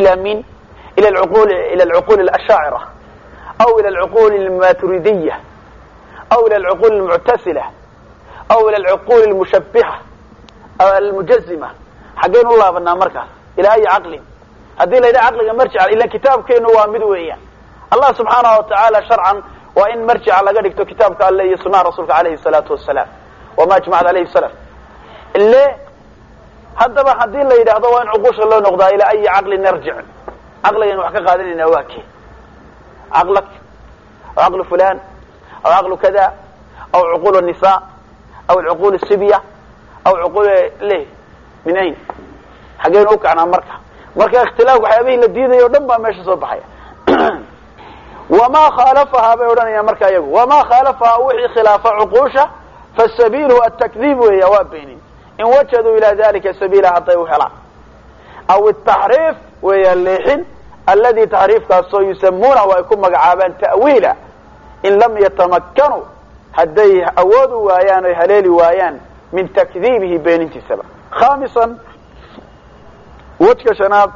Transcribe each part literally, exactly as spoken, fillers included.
إلى مين؟ إلى العقول إلى العقول الأشاعرة أو إلى العقول الماتريدية أو إلى العقول المعتزلة أو إلى العقول المشبهة أو المجزمة. حقين الله بنا مركز إلى أي عقل هذه لا عقل مرجع إلى كتاب كأنه وامدويا الله سبحانه وتعالى شرعا وإن مرجع على قدك كتابك الذي يصنع رسولك عليه الصلاة والسلام وما اجمعت عليه السلف اللي هذا ما حد إلا إذا هذا وين عقوش الله نقضى إلى أي عقل نرجع عقل ينوحك قادرين نواكي عقلك أو عقل فلان أو عقل كذا أو عقول النساء أو العقول السبية أو عقول ليه من أين حقين أوك عن مركة مركة اختلاف وحيابيه الديدة يودنبا ماشي صباحية وما خالفها بيودن يا مركة يقول وما خالفها وحي خلاف عقوشة فالسبيل هو التكذيب ويواب بيني إن وجدوا إلى ذلك السبيل حتى يحلع أو التحريف ويالليحن الذي تحريف كاسو يسمونه ويكون مقعابا تأويلا إن لم يتمكنوا هديه أودوا ويان ويهليل ويان من تكذيبه بين انتسابا. خامسا وجه شناب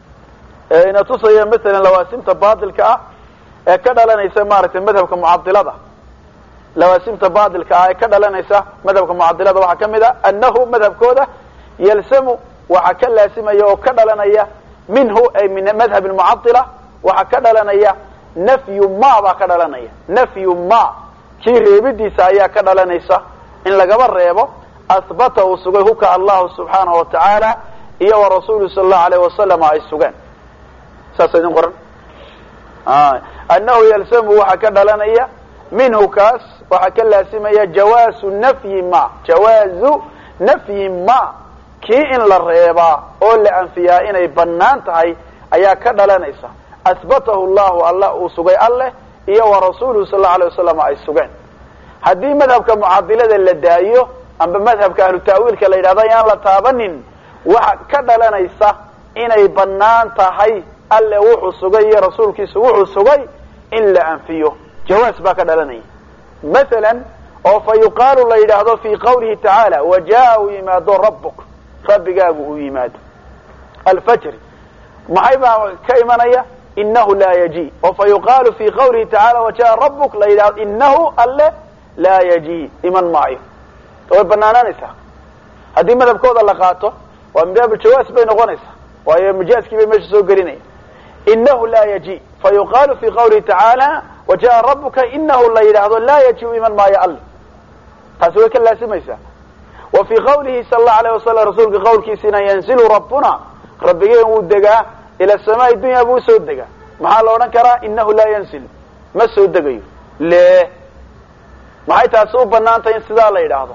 إن تصي مثلا لواسمت باطل كأ كذا لنا يسمى مذهب كمعطلة لواسمت باطل كأ كذا لنا يسمى مذهب كمعطلة وحكمه أنه مذهب كوده يلسم وحكى لاسم يو كذا لنا يه منه أي من مذهب المعطلة وحكذا لنا يه نفي ما وكذا لنا يه نفي ما كي ريبدي سايا كذا لنا يسا إن لقبر ريبه أثبته سجهك الله سبحانه وتعالى إيه ورسوله صلى الله عليه وسلم على السجان ساسين قرن آه. أنه يلزم وحكذا لنا إيه منه كاس وحكى لاسمية جواز نفي ما جواز نفي ما كي إن للريبا أول لأنفياء إن بنان تهي أيا كذا لنا إسا أثبته الله الله سجى الله إيه ورسوله صلى الله عليه وسلم على السجان هذه مذهب كمعضلة اللدائية أم بمذهب كأهل التأويل كلا إذا يان لا تابنين وكذا لنا إسا إن بنان تهي ألا وحو سجى رسولك سوحو سجى إلا أنفيه جواز باكذا لنا مثلا أو فيقال الله إذا في قوله تعالى وجاءوا يماد ربك ربقاقوا يماد الفجر محيبا كيمانية إنه لا يجي وفيقال في قوله تعالى وجاء ربك لا إنه ألا لا يجي إيمان معي ويبنانا نسا هذه مذهب كوضا لقاته ومن باب الجواز بين غنسا وهي مجاز كيف يمشي قريني إنه لا يجي فيقال في قوله تعالى وجاء ربك إنه لا يجي لا يجي إيمان ما يأل تسوي كلا سميسا وفي قوله صلى الله عليه وسلم رسولك قول كيسنا ينزل ربنا ربك ودقا إلى السماء الدنيا أبو سودقا محال لو نكرا إنه لا ينزل ما سودقا ليه ما هي تاسو بنانتا ينسدا لا يراهدو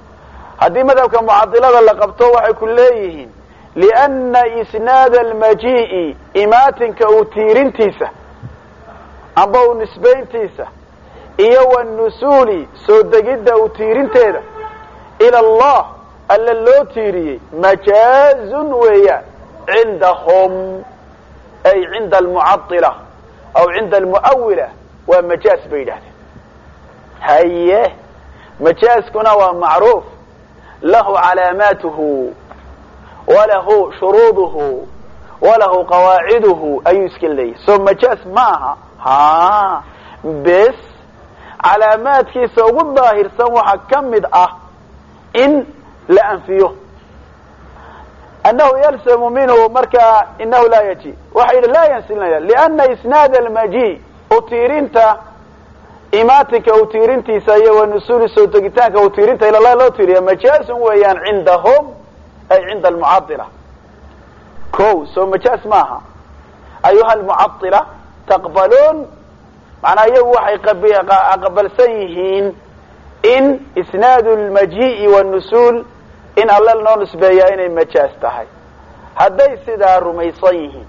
هذه مذهب كمعضله لقبته waxay ku leeyihiin لأن إسناد المجيء إماتك أو تيرنتيسة أو نسبينتيسة إيو النسول سودقيد أو تيرنتيسة إلى الله ألا اللو تيري مجاز ويا عندهم أي عند المعطلة أو عند المؤولة ومجاز بيده هيه مجاز كنا ومعروف له علاماته وله شروطه وله قواعده أي يسكن لي ثم مجاز معها ها بس علامات كيسا والظاهر سوحا كمد أه إن لأنفيه أنه يلزم منه مركا إنه لا يجي وحيد لا ينسلنا لأن إسناد المجيء أطيرنت إماتك أطيرنتي سيئة ونسول سوتكتاك أطيرنت إلى الله لا أطيريا مجاز ويان عندهم أي عند المعطلة كو سو مجاز معها أيها المعطلة تقبلون معنى يوحي قبل سيهين إن إسناد المجيء والنسول إن الله لنو نسبيا إن مجاز تحي هذا سيدا رميصيه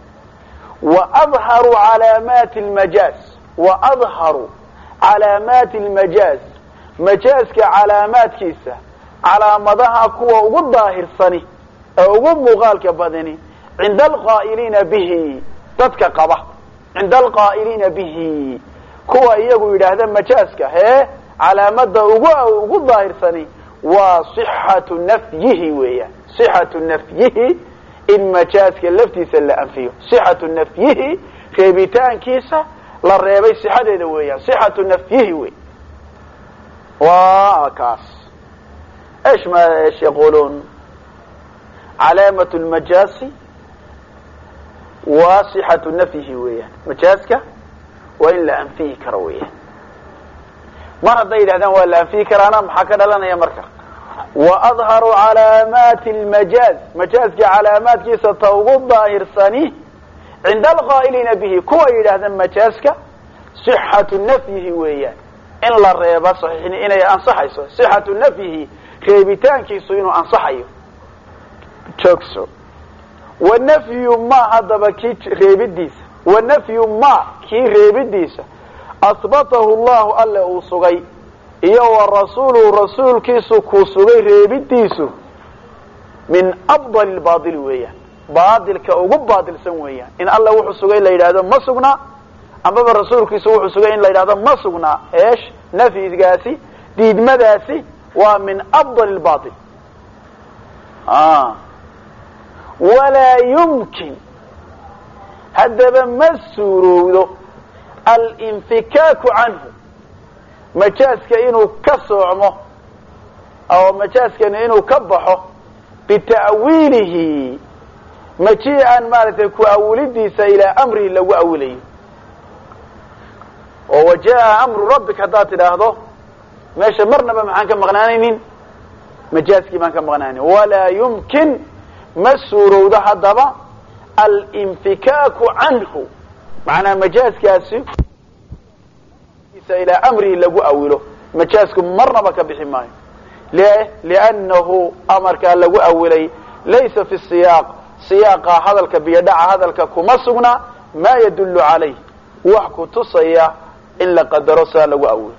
وأظهر علامات المجاز وأظهر علامات المجاز مجاز كعلامات كيسة علامتها كوة وظاهر صني أو مغالك بدني عند القائلين به تدك قبه عند القائلين به كوة يقول إلى هذا مجازك هي علامته وظاهر صني وصحة نفيه ويا صحة نفيه in majaaska laftiisa la anfiyo sixatu nafyihi reebitaankiisa la reebay sixadeeda weeyaan sixatu nafyihi wey waa kaas ايش ما ايش يقولون علامة المجاز وصحة نفيه وياه مجازك وإلا أنفيه كرويه مرة ضيد هذا وإلا أنفيه كرانا محاكنا لنا يا مركب وأظهر علامات المجاز مجازك علامات كيسة توغض ظاهر صانيه عند القائلين به كوي هذا مجازك صحة نفيه وياه إن لا ريبا صحيح إن أنصحي صحة نفيه reebitaankiisu inuu ansaxayo joogso wanafyu ma haddaba kii reebidiisa wanafyu ma kii reebidiisa asbatahu allahu alle uu sugay iyo wa rasuuluhu rasuulkiisu kuu sugay reebidiisu min afdali lbaadili weeyaan baadilka ugu baadilsan weeyaan in alle wuxuu sugay la yidhaahdo ma sugnaa amaba rasuulkiisu wuxuu sugay in la yidhahdo ma sugnaa eesh nafyigaasi diidmadaasi ومن أفضل الباطل آه. ولا يمكن هذا ما السرور الانفكاك عنه مجازك إنه كسعمه أو مجازك إنه كبحه بتأويله مجيئا مالتك أولديس إلى أمره لو أوليه وجاء أمر ربك هدات الأهضه meesha marnaba maxaan ka maqnaanaynin majaaskii baan ka maqnaanay walaa yumkin ma suurowda haddaba alinfikaaku canhu macnaa majaaskaasi ilaa amrihi lagu awilo majaasku marnaba ka bixi maayo liannahu amarkaa lagu awilay laysa fi siyaaq siyaaqa hadalka biyodhaca hadalka kuma sugna maa yadullu calayh wax ku tusaya in la qadaro saa lagu awilo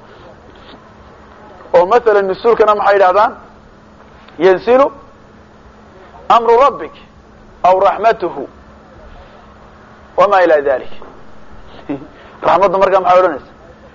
oo مثلا nusuulkana maxay yidhahdaan yanzilu amru rabbik aw raxmatuhu wama ila dalik raxmadda markaa maxay odhanaysa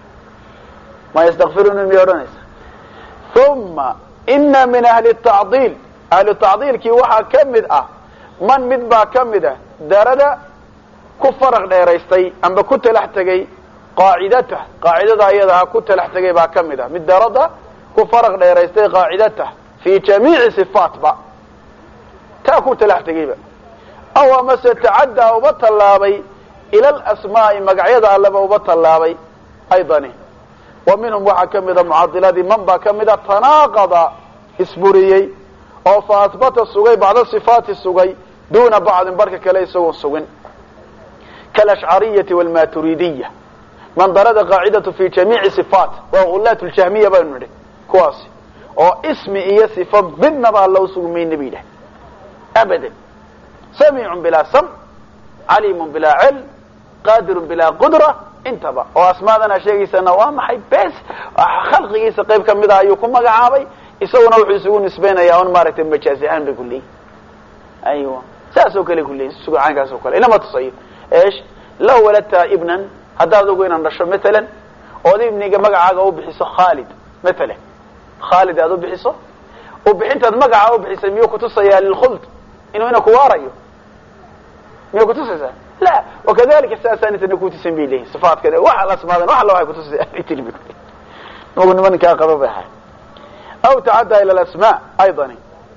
ma ystakfiruni miyay odhanaysa uma ina min ahli الtacdiil ahlu tacdiilkii waxaa ka mid ah man mid baa ka mid ah darada ku faraq dheeraystay amba ku talax tegay qaacidata qaacidada ayadaa ku talax tegay baa ka mid ah mid darada ku faraq dheeraystay qaacidata fi jamiici sifaatba taa ku talax tegayba aw amase tacaddaa uba tallaabay ila alasmaa'i magacyada allaba uba tallaabay aydani wa minhum waxaa ka mida mucadiladii man baa ka mida tanaaqada isburiyey oo fa asbata sugay bacda sifaati sugay duuna bacdin barka kale isagoo sugin kalashcariyati walmaturidiya man darada qaacidatu fi jamiici sifaat waa gulaat ljahmiya baynu nidhi kuwaasi oo ismi iyo sifa midnaba alla usugmayna ba yidhah abadan samiicun bilaa samc caliimun bilaa cilm qaadirun bilaa qudra intaba oo asmaadana sheegaysana waa maxay bes khalqigiisa qayb ka mid a ayuu ku magacaabay isaguna wuxuu isugu nisbaynayaa un maaragtay majaaz ahaan bay kuleeyihin aywa saas oo kale kuleeyihin sugacaankaas oo kale inama tusayo eesh law waladta ibnan haddaad ogu inaan dhasho maalan ood ibniga magacaaga u bixiso khaalid maalan khaalid aad u bixiso u bixintaad magacaa u bixisay miyuu kutusayaa lilkhuld inuu ina kuwaarayo miyuu kutusaysaa la wakadalika saasaanitana kutusan bay leeyihin sifaadka waxa la asmaadan waxa loo kutusay tilbi ugu nimanka qaba bahay aw taadda ila alasmaa aydan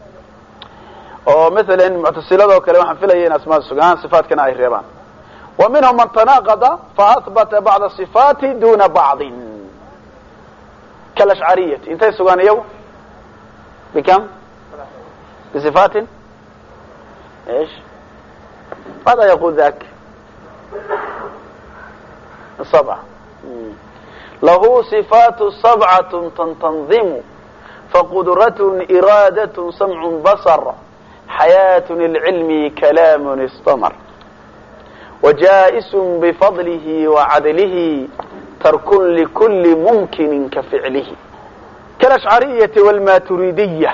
oo maalan mu'tasilada oo kale waxaan filayay in asmaa sugan sifaadkana ay reebaan ومنهم من تناقض فأثبت بعض الصفات دون بعض كالأشعرية انتهي سوغان يو بكم بصفات ايش ماذا يقول ذاك السبعة له صفات سبعة تنتظم فقدرة إرادة سمع بصر حياة العلم كلام استمر وجائز بفضله وعدله ترك لكل ممكن كفعله كالأشعرية والماتريدية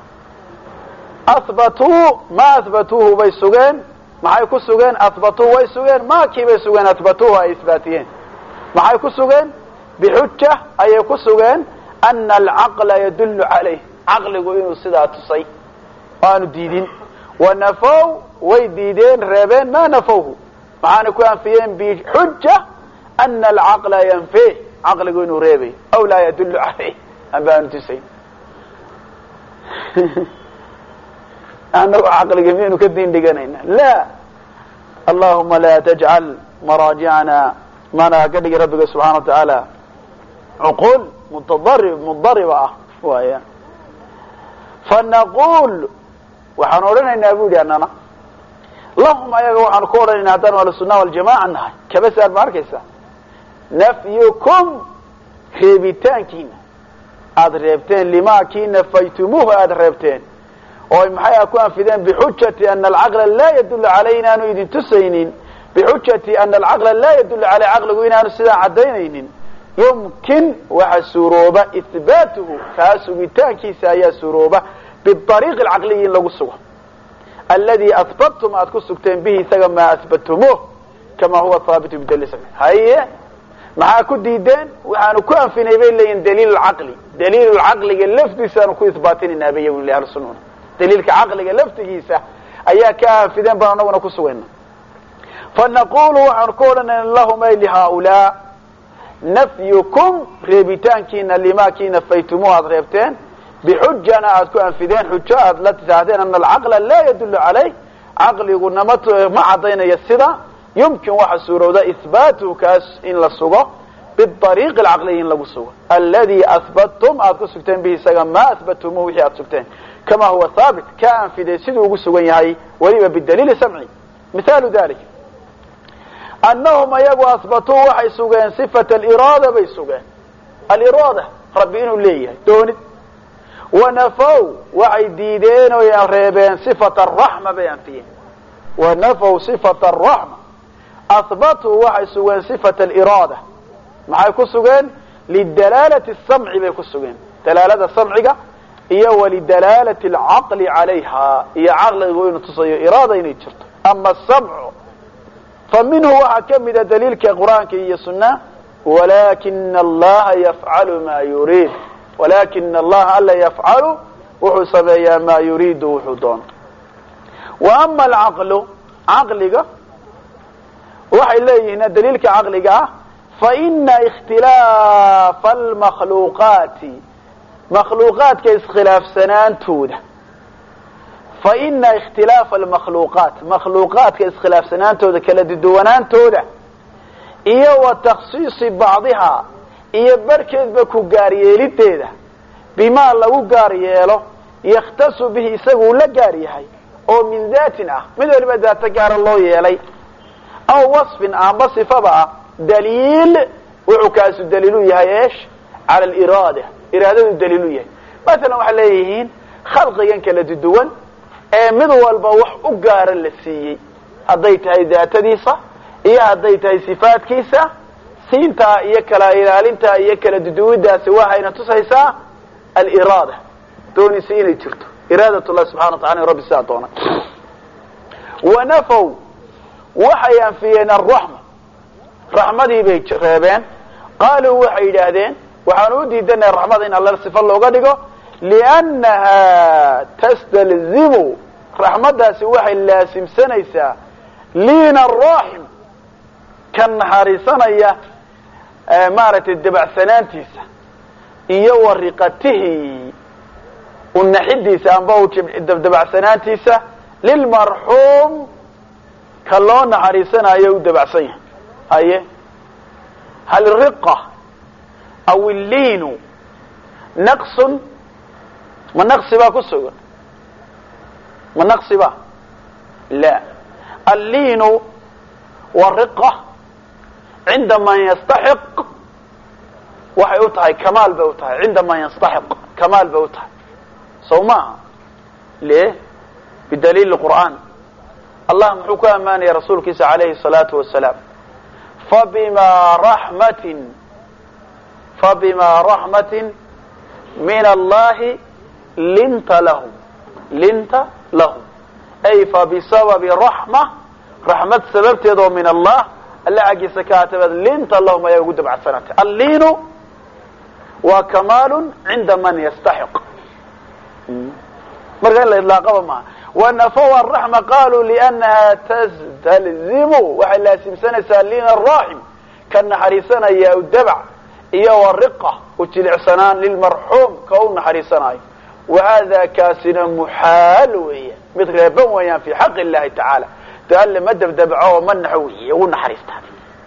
أثبتوا ما أثبتوه بيسوغين ما حيكو سوغين أثبتوه بيسوغين ما كي بيسوغين أثبتوه إثباتيين ما حيكو سوغين بحجة أي يكو سوغين أن العقل يدل عليه عقل يقولون السيدة تصي وأنو ديدين ونفوا ويديدين ريبين ما نفوه معانا كوان فيين بحجة أن العقل ينفيه عقل يقولوا ريبي أو لا يدل عليه أبان تسين أنه عقل جميل وكدين دقنين لا اللهم لا تجعل مراجعنا ما أنا قد ربك سبحانه وتعالى عقول متضرب متضربة وهي فنقول وحنورنا إن أقول أننا اللهم أيها وحنقول إن هدان والسنة والجماعة أنها كبسة الماركسة نفيكم خيبتان كينا أدريبتين لما كينا فيتموه أدريبتين ومحيا أكون في ذن بحجة أن العقل لا يدل علينا نريد تسينين بحجة أن العقل لا يدل على عقل وإننا نسيدا عدينين يمكن وحسروبة إثباته كاسوبتان كيسا يا سروبة بالطريق العقلي لغسوه الذي أثبتم أتكسكتين به ثم ما أثبتموه كما هو ثابت بدليل هيا maxaa ku diideen waxaanu ku anfinay bay leeyin daliil aqli daliil aqliga laftiisa ku isbaatinina bay yiri ahlu sunnah daliilka aqliga laftigiisa ayaa ka anfideen baan anaguna ku sugeena فنقول waxaan ku oranayna allahumma li haula nafyukum reebitaankiina lima kiina faytumu adreebteen bihujjana aad ku anfideen hujja aad la tisaadeen an al-aqla la yadullu alayh aqligu namat ma cadaynaya sida يمكن وحسوره إثباته كاس إن للصغة بالطريق العقلي إن للصغة الذي أثبتتم أتكسكتين به سجن ما أثبتموه وحي أتكسكتين كما هو ثابت كان في ديسيد وقسوين هاي وليما بالدليل سمعي مثال ذلك أنهم يبوا أثبتوا وحي سجن صفة الإرادة بيسجن الإرادة ربينه ليه دونت ونفوا وحي ديدين ويرهبين صفة الرحمة بيان فيه ونفوا صفة الرحمة أثبتوا وحي سوين صفة الإرادة معا يكسوين للدلالة السمع بيكسوين دلالة السمع هي ولدلالة العقل عليها هي عقل يقولون تصير إرادة ينجرت أما السمع فمنه وحكم إذا دليل كقرآن كي السنة ولكن الله يفعل ما يريد ولكن الله ألا يفعل وحسبيا ما يريد وحضان وأما العقل عقلك وحي إليه هنا دليلك عقلك فإن اختلاف المخلوقات مخلوقات كاختلاف سنان توده فإن اختلاف المخلوقات مخلوقات كاختلاف سنان توده كالذي دوانان توده إيه وتخصيص بعضها إيه بركز بكو قاريالي تيده بما لو قارياله يختص به سقو لقاريهي أو من ذاتنا من ذلك ذات قار الله يلي أو وصف أم بصفة بقى دليل وعكاس الدليل يهيش على الإرادة إرادة الدليل يهي مثلا وحليهين خلق ينكل الدول مذو البوح أقار اللسي هديت هاي ذات ديصة إيا هديت هاي صفات كيسة سينتا إيكلا إلالينتا إيكلا الدول دا سواها إن تصيسا الإرادة دوني سيني ترتو إرادة الله سبحانه وتعالى رب الساعة ونفوا وحيا فينا الرحمة رحمة دي بيجربين قالوا وحي دادين وحنودي دنا الرحمة إن الله صفى الله قدقه لأنها تستلزم رحمة داسي وحي اللاسم سنيسا لين الراحم كان حارسانا يا مارة الدبع سنانتيسا إيو الرقته ونحديسا أنبوش الدبع سنانتيسا للمرحوم كالله حريصنا يود بعصيه هاي هل الرقة او اللين نقص ما نقص با كسوغن ما نقص با لا اللين والرقة عندما يستحق وحي اوتاي كمال بوتاي عندما يستحق كمال بوتاي صومها ليه بدليل القرآن الله محوك أمان يا رسول كيس عليه الصلاة والسلام فبما رحمة فبما رحمة من الله لنت لهم لنت لهم أي فبسبب رحمة رحمة سبب تدو من الله اللي عقي سكاتب لنت لهم يقود بعد سنة اللين وكمال عند من يستحق marka in la idlaaqaba maaha wanafaw araxma qaluu liannaha tastalzimu waxay laasimsanaysaa liina araaxim ka naxariisanaya udabac iyo wariqa u jilicsanaan lilmarxuum ka u naxariisanayo wahada kaasina muxaal weeya mid reeban weeyaan fi xaqi illahi tacaala de alle ma dabdabco oo ma naxwiye ugu naxariistaan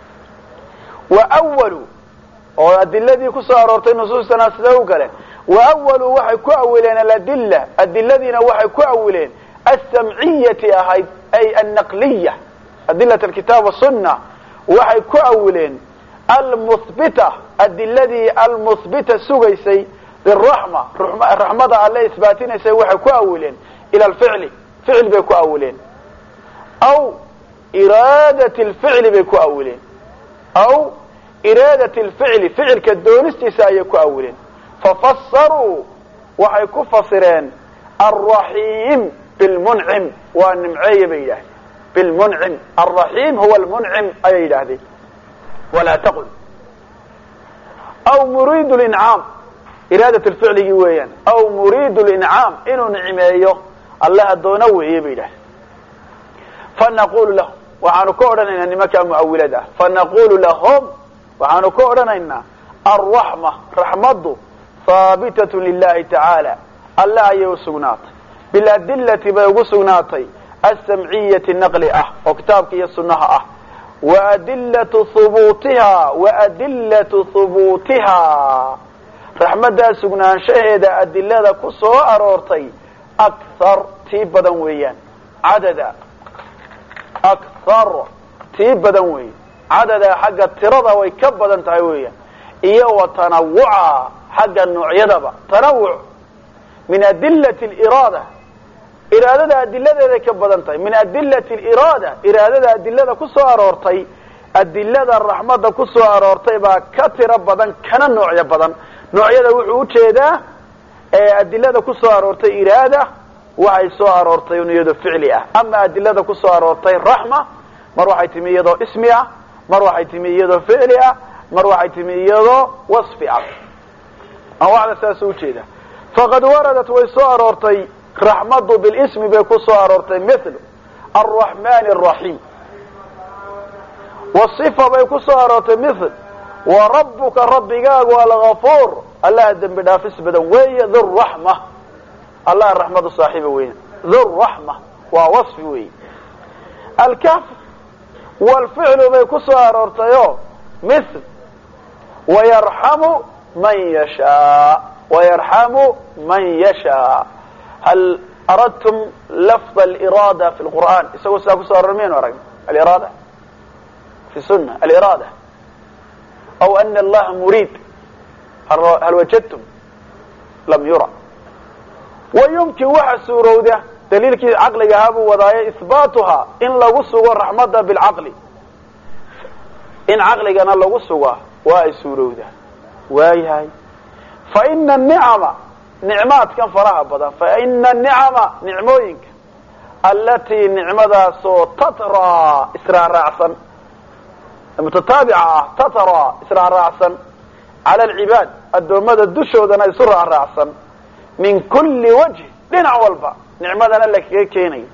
wawalu oo adiladii kusoo aroortay nusuustana sida u kale wawalu waxay ku awileen aladila adiladiina waxay ku awileen alsamciyati ahayd ay annaqliya adilat alkitaab wasunna waxay ku awileen almuhbita adiladii almuhbita sugaysay liraxma raxmada alle isbaatinaysay waxay ku awileen ila alficli ficil bay ku awileen aw iraadat alficli bay ku awileen aw iraadat alficli ficilka doonistiisa ayay ku awileen fafasaruu waxay ku fasireen alraxiim bilmuncim waa nimceeye bay yidhahdeen bilmuncim alraxiim huwa almuncim ayay yidhaahdeen walaa taqul aw muriidu lincaam iraadat alficligii weeyaan aw muriidu lincaam inuu nicmeeyo allaha doona weeye bay yidhahdeen fanaqulu lahum waxaanu ka odhanaynaa nimankaa muawilada ah fanaqulu lahum waxaanu ka odhanaynaa alraxma raxmaddu haabitat lilahi tacaala alle ayay usugnaatay biladilati bay ugu sugnaatay alsamciyati naqli ah oo kitaabka iyo sunaha ah waadilatu hubuutiha waadilatu hubuutiha raxmaddaa sugnaanshaheeda adilada ku soo aroortay akthar tii badan weeyaan cadada akthar tii badan weeye cadada xagga tirada way ka badan tahay weeyaan iyo wa tanawuca xagga noocyadaba tanawuc min adilati aliraada iraadada adiladeeday ka badan tahay min adilati aliraada iraadada adilada ku soo aroortay adilada raxmadda ku soo aroortay baa ka tiro badan kana noocyo badan noocyada wuxuu ujeedaa ee adilada ku soo aroortay iraada waxay soo aroortay un iyadoo ficli ah ama adilada ku soo aroortay raxma mar waxay timi iyadoo ismi ah mar waxay timi iyadoo ficli ah mar waxay timi iyadoo wasfi ah anwaacda saas ujeeda faqad waradat way soo aroortay raxmadu bilismi bay ku soo aroortay mithlu alraxmani araxiim wasifa bay ku soo aroortay mithl wa rabbuka rabbigaagu algafuur allaha dembi dhaafis badan weeye dhuraxma allaha raxmadu saaxiiba weeye dhuraxma waa wasfi weeye alkaf walficlu bay ku soo aroortayo mithl wayarxamu man yashaa wayarxamu man yashaa hal aradtum lafd aliraada fi lqur'an isagoo sidaa kusoo aror miyaynu aragna aliraada fi sunna aliraada aw ana allaha muriid hal wajadtum lam yura wayumkin waxa suurowda daliilkii caqliga ahaa buu wadaaye ihbaatuhaa in lagu sugo raxmadda bilcaqli in caqligana lagu sugaa waa ay suurowdaa waayahay faina nicama nicmaadkan faraha badan faina nicama nicmooyinka allatii nicmadaasoo tatraa israaraacsan mutataabica ah tatraa israaraacsan cala alcibaad addoommada dushoodana isu raaraacsan min kulli wajh dhinac walba nicmadana la kaga keenayo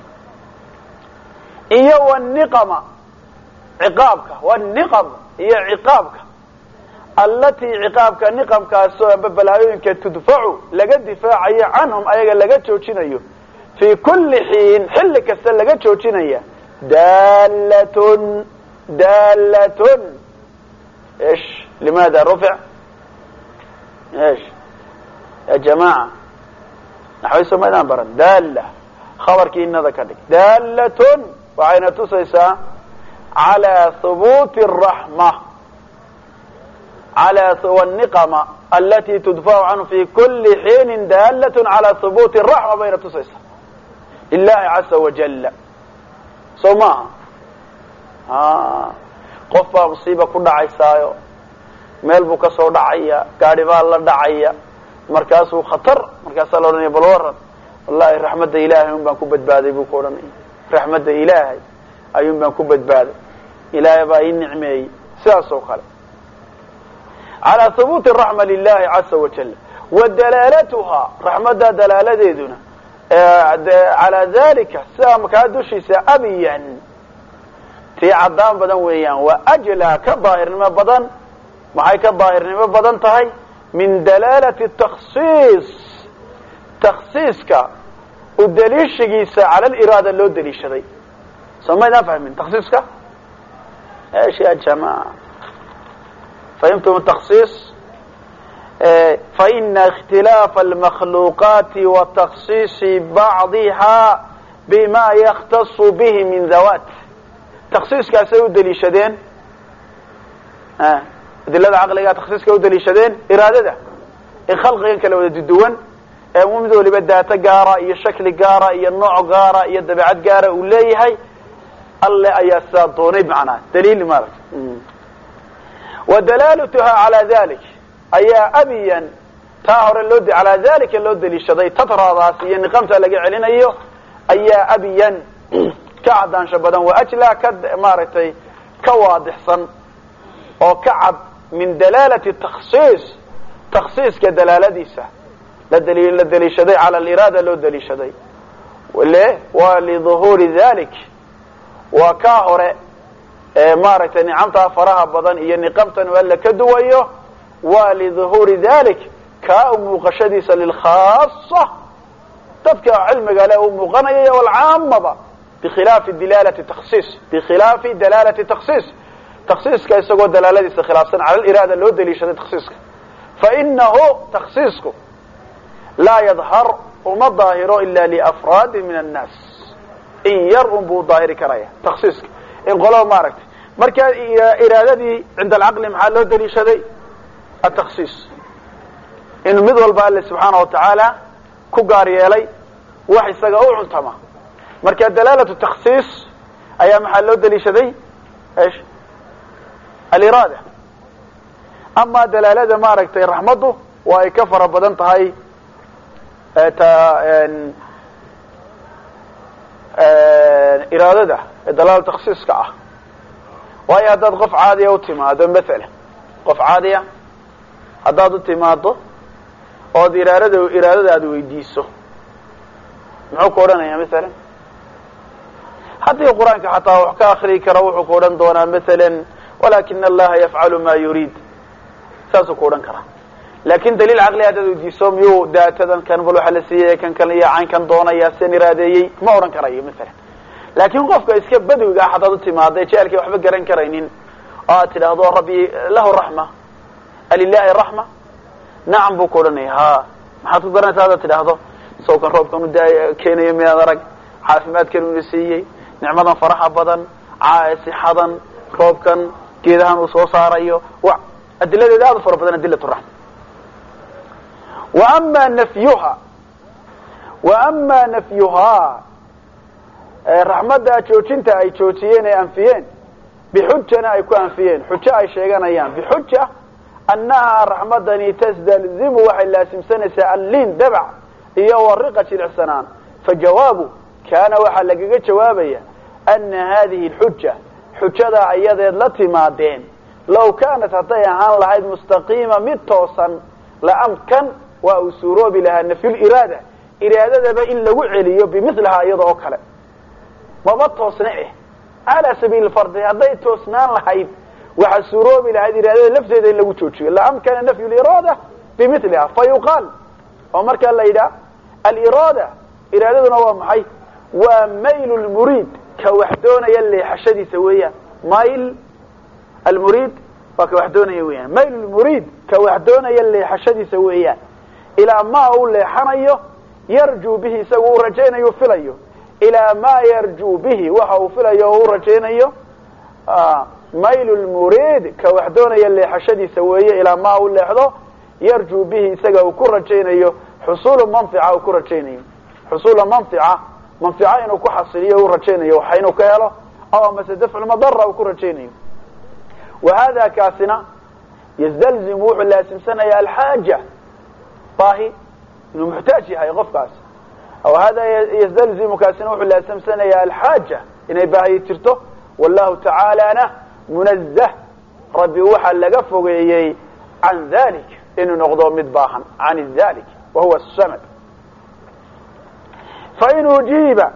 iyo waniqama ciqaabka waniqam iyo ciqaabka allatii ciqaabka niqamkaasoo amba balaayooyinka tudfacu laga difaacayo canhum ayaga laga joojinayo fii kulli xiin xilli kasta laga joojinaya daalatun daalatun ايش لماذا رفع ايش يا جماعة نحو سمينا برن دالة خبر كينا ذكرك دالة وعين تسيسا على ثبوت الرحمة على والنقمة التي تدفع عنه في كل حين دالة على ثبوت الرحمة بين تسيسا لله عز وجل سماها آه qof baa musiiba ku dhacaysaayo meel buu ka soo dhacaya gaari baa la dhacaya markaasuu khatar markaasaa la odhanaya bal waran wallahi raxmadda ilaahay un baan ku badbaaday buu ku odhanaya raxmadda ilaahay ayuun baan ku badbaaday ilaahay baa ii nicmeeyey sidaas oo kale calaa hubuuti raxma lilahi caza wajal wa dalaalatuhaa raxmadda dalaaladeeduna calaa dalika sidaa makaa dushiisa abiyan tii caddaan badan weeyaan wa ajlaa ka daahirnimo badan maxay ka daahirnimo badan tahay min dalaalati takhsiis takhsiiska u daliishigiisa cala aliraada loo daliishaday soo maydaan fahmin takhsiiska ايش يا جماعة فهمتم التخصيص فإن اختلاف المخلوقات وتخصيص بعضها بما يختص به من ذوات تخصيص كاسو دليشدين ها دلالة عقلية تخصيص كاسو دليشدين إرادة ده الخلق كلو يددون ممدو اللي بدها تقارا يا شكل قارا يا النوع قارا يا الدبعات قارا ولي هاي الله أيساطوني بمعنى دليل مارك ودلالتها على ذلك أي أبيا تاهر اللود على ذلك اللود للشضي تطرى راسيا نقمت لقى علينا أيه أي أبيا كعدان شبدا وأجلا كد مارتي كواضح صن أو كعب من دلالة التخصيص تخصيص كدلالة ديسة للدليل للدليل شضي على الإرادة اللود للشضي وليه ولظهور ذلك وكاهر مارتي نعمتها فراها بدن إيا نقمتا ولا كدويه ولظهور ذلك كأم قشديس للخاصة تبقى علم قاله مغنية والعامة بخلاف الدلالة التخصيص بخلاف دلالة التخصيص تخصيص كيسقو دلالة خلافا على الإرادة اللي ودي ليش تخصيصك فإنه تخصيصك لا يظهر وما ظاهر إلا لأفراد من الناس إن يرغم بو ظاهر كراية تخصيصك إن قالوا ماركت مركا إرادة دي عند العقل محل ودي ليش التخصيص إنه مذول بالله سبحانه وتعالى كقاري إلي وحي سقعوا عنتما مركا دلالة التخصيص أي محل ودي شدي إيش الإرادة أما دلالة ما ركتي رحمته وهي كفر بدنت هاي تا إرادة ده دلالة التخصيص كأه وهي هذا قف عادية وتما هذا مثلا قف عادية haddaad u timaado ood iraadada iraadadaada weydiiso muxuu ku odhanayaa masalan haddii qur-aanka xataa wax ka akriyi karo wuxuu ku odhan doonaa masalan walakina allaha yafcalu ma yuriid saasuu ku odhan karaa laakin daliil caqli haddaad weydiiso miyuu daatadan kan bal waxa la siiyey kan kale iyo caynkan doonaya seen iraadeeyey ma odhan karayo masalan laakin qofka iska badwiga ah haddaad u timaado ee jecelkii waxba garan karaynin oo aad tidhaahdo rabbi lahu raxma لله الرحمة نعم بكورني ها ما حد قدرنا هذا تلاحظه سو كان روب كانوا دا كيني يوم يدرج عافمات كانوا نسيي نعمة فرحة بدن عائس حضن روب كان كذا وصو صاريو والأدلة هذا فرق بدن أدلة الرحمة وأما نفيها وأما نفيها الرحمة دا تشوتشنتا أي تشوتيين أنفيين بحجنا أي كو أنفيين حجة أي شيئا أيام بحجة أنها رحمدني تستلزم وحي لازم سنة اللين دبع هي ورقة العسنان فجوابه كان وحي لقيقة جوابية أن هذه الحجة حجة أيضا التي مادين لو كانت هطية عن لهذه مستقيمة متوصا لأمكن وأسروه بلها أن في الإرادة إرادة بإن لو عليه بمثلها أيضا أكلا ما بتوصنعه على سبيل الفرد هذا توصنان لهذه وحسروه بلا هذه الإرادة لفظة اللي وجوتشي لا أمكن نفي الإرادة بمثلها فيقال عمر كان ليدا الإرادة إرادة نوام حي وميل المريد كوحدون يلي حشدي سويا ميل المريد وكوحدون يويا ميل المريد كوحدون يلي حشدي سويا إلى ما أقول لي حنيه يرجو به سوى رجين يفليه إلى ما يرجو به وحو فليه رجين آه ميل المريد كوحدون يلي حشدي سويه إلى ما أقول لحظه يرجو به سجى وكرجينيه حصول منفعة وكرجينيه حصول منفعة منفعة إنه كحصليه ورجينيه وحينه كيله أو مثل دفع المضرة وكرجينيه وهذا كاسنا يستلزم لازم سنة يا الحاجة طاهي إنه محتاج هاي غفقاس أو هذا يستلزم كاسنا لازم سنة يا الحاجة إنه باهي ترته والله تعالى أنا منزه ربي وحى لقفه عن ذلك إنه نغضو مدباحا عن ذلك وهو السمد fain ujiiba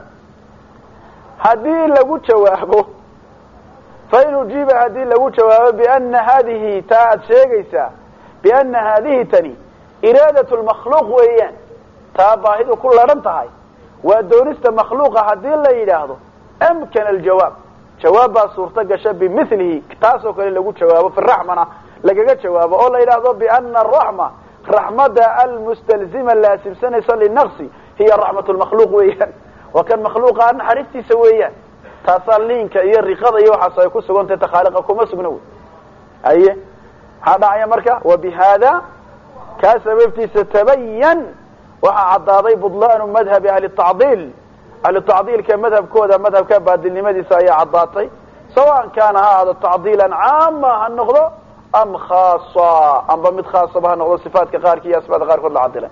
haddii lagu jawaabo fain ujiiba haddii lagu jawaabo biana hadihi taa aad sheegaysaa biana haadihi tani iraadat lmakhluuq weeyaan taa baahidu ku ladhan tahay waa doonista makhluuqa haddii la yidhaahdo amkana aljawaab jawaab baa suurto gasha bimilihi taasoo kale lagu jawaabo fi raxmana lagaga jawaabo oo la yidhaahdo biana araxma raxmada almustalzima laasimsanaysa linaqsi hiya raxmat lmakhluuq weeyaan waa kan makhluuqa naxariistiisa weeyaan taasaa liinka iyo riqada iyo waxaas ay ku sugantahay takhaaliqa kuma sugna wey haye maxaa dhacaya marka wabihada kaa sababtiisa tabayan waxaa caddaaday budlaanu madhabi ahli tacdiil ahlu tacdiilka madhabkooda madhabka baadilnimadiisa ayaa caddaatay sawaan kaana ha ahdo tacdiilan caama ha noqdo am khaasa amba mid khaasaba ha noqdo sifaatka qaarkii iyo asmaada qaarkood la cadilay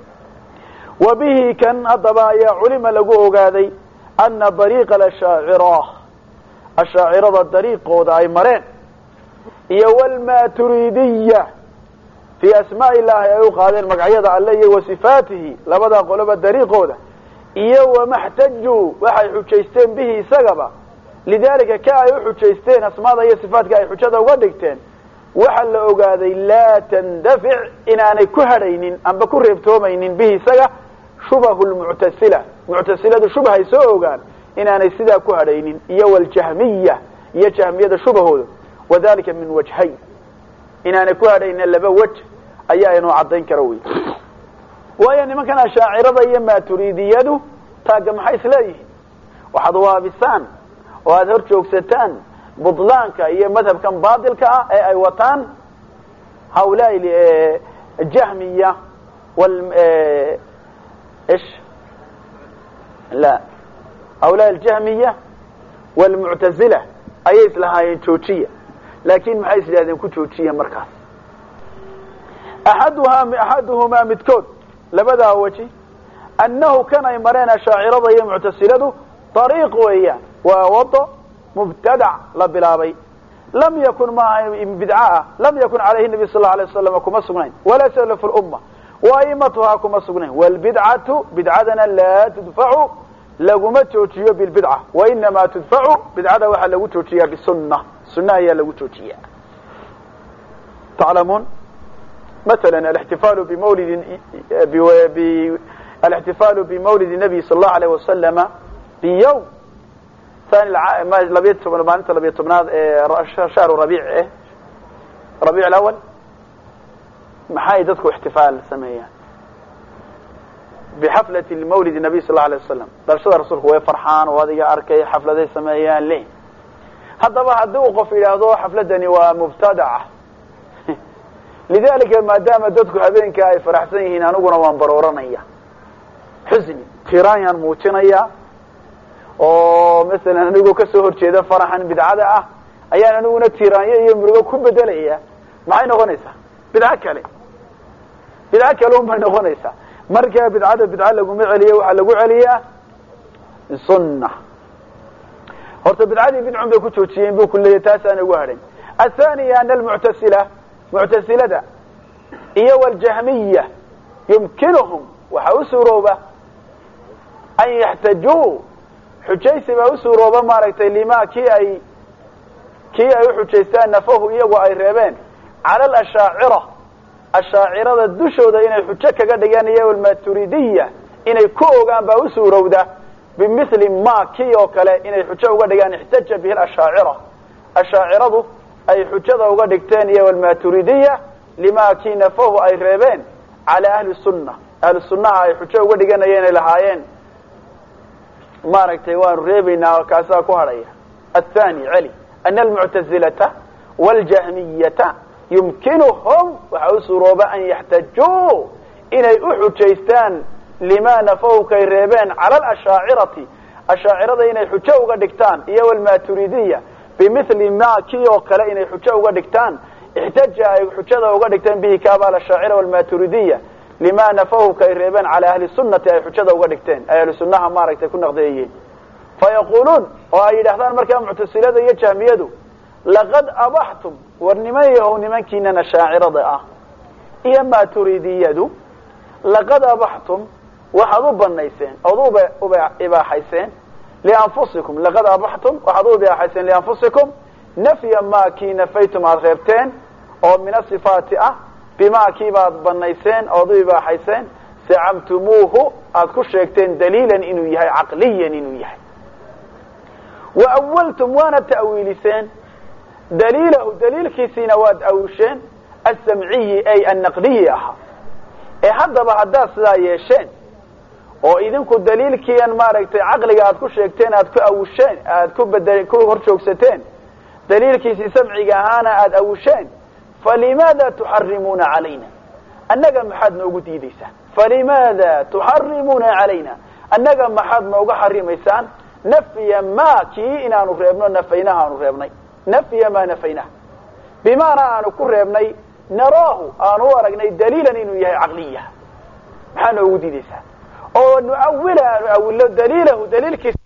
wa bihi kan haddaba ayaa culima lagu ogaaday ana dariiqa ashaacira ashaacirada dariiqooda ay mareen iyo walmaturidiya fii asmaaء illahi ay u qaadeen magacyada alle iyo wa sifaatihi labadaa qoloba dariiqooda iyo wamaxtajuu waxay xujaysteen bihi isagaba lidalika ka ay u xujaysteen asmaada iyo sifaatka ay xujada uga dhigteen waxaa la ogaaday laa tandafic inaanay ku hadhaynin amba ku reebtoomaynin bihi isaga shubahu lmuctasila muctasiladu shubhay soo ogaan inaanay sidaa ku hadhaynin iyo waljahmiya iyo jahmiyada shubahooda wadalika min wajhayn inaanay ku hadhaynin laba waj ayaa inuu caddayn kara wey waayo nimankan ashaacirada iyo maturidiyadu taagga maxay isleeyihiin waxaad waabisaan oo aada hor joogsataan budlaanka iyo madhabkan baadilka ah ee ay wataan haulaai jahmiya wal ish la haulaai aljahmiya walmuctazila ayay islahaayeen joojiya laakin maxay is yidhahdeen ku joojiya markaas axaduhaa axaduhumaa midkood labadaa waji annahu kan ay mareen ashaacirada iyo muctasiladu ariiq weeyaan waa wado mubtadac la bilaabay lam yakun maaha bidca ah lam yakun calayhi nabi sal alay waslam kuma sugnayn walaa salaf lumma waimatuhaa kuma sugnayn wlbidcatu bidcadana laa tudfacu laguma joojiyo bilbidca wainamaa tudfacu bidcada waxaa lagu joojiyaa bisunna sunna ayaa lagu joojiya taclamuun مثلا الاحتفال بمولد الاحتفال بمولد النبي صلى الله عليه وسلم بيوم ثاني لبيت مالنت لبيت تبناد شهر ربيع ربيع الاول maxay dadku احتفال sameeyaan بحفلة المولد النبي صلى الله عليه وسلم dalashada rasuulku way farxaan oo adiga arkay xafladay sameeyaan lee hadaba haduu qof yiraahdo xafladani waa mubtada'a lidalika maadaama dadku habeenka ay faraxsan yihiin aniguna waan barooranaya xusni tiraan muujinaya oo mesela anigu ka soo horjeeda faraxan bidcada ah ayaan aniguna tiraanya iyo murugo ku bedelaya maxay noqonaysaa bidca kale bidca kale uma noqonaysaa marka bidcada bidca lagu maceliyo waxa lagu celiyaa sunna horta bidcadii bidcun bay ku joojiyeen buu kulleeyay taas aan ugu harin athaniya an almu'tasila muctasilada iyo waljahmiya yumkinuhum waxa u suurooba an yaxtajuu xujaysi baa u suurooba maaragtay lima kii ay kii ay u xujaystaan nafahu iyagu ay reebeen cala alashaacira ashaacirada dushooda inay xujo kaga dhigaan iyo almaturidiya inay ku ogaan baa u suurowda bimithli ma kii oo kale inay xujo uga dhigaan ixtaja bihi alashaacira ashaaciradu ay xujada uga dhigteen iyo almaturidiya lima kii nafahu ay reebeen cala ahli sunna ahli sunnaha ay xujo uga dhiganayeen ay lahaayeen maaragtay waanu reebaynaa kaasaa ku hadhaya athani cali ana almuctazilata waljahmiyata yumkinuhum waxa u suurooba an yaxtajuu inay u xujaystaan lima nafahu kay reebeen cala alashaacirati ashaacirada inay xujo uga dhigtaan iyo almaturidiya bimithli ma kii oo kale inay xujo uga dhigtaan ixtaja ay xujada uga dhigteen bihi kaaba alashaacira walmaturidiya lima nafahu kay reebeen cala ahli sunnati ay xujada uga dhigteen ay ahli sunnaha maaragtay ku naqdeeyeen fayaquluun oo ay yidhahdaan markaa muctasilada iyo jahmiyadu laqad abaxtum war niman yahow nimankiinana shaacirada ah iyo maturidiyadu laqad abaxtum waxaad u banayseen ood u ibaaxayseen lianfusikum laqad abaxtum waxaad u ibaaxayseen lianfusikum nafya maa kii nafaytum aad reebteen oo min asifaati ah bimaa kii baad banayseen ood u ibaaxayseen zacamtumuuhu aad ku sheegteen daliilan inuu yahay caqliyan inuu yahay wa awaltum waana ta'wiiliseen daliilahu daliilkiisiina waad awisheen asamciyi ay annaqdiyi ahaa ee haddaba haddaad sidaa yeesheen oo idinku daliilkiian maaragtay caqliga aad ku sheegteen aad ku awisheen aad ku bed ku hor joogsateen daliilkiisii samciga ahaana aada awisheen falimaada tuxarimuuna calayna annaga maxaad noogu diidaysaan falimaada tuxarimuuna calayna annaga maxaad nooga xarimaysaan nafya ma kii inaanu reebno nafaynaha aanu reebnay nafya ma nafaynaha bimaana aanu ku reebnay naraahu aanu u aragnay daliilan inuu yahay caqliya maxaa noogu diidaysaan oo nuawila aanu awilo daliilahu daliilkiisa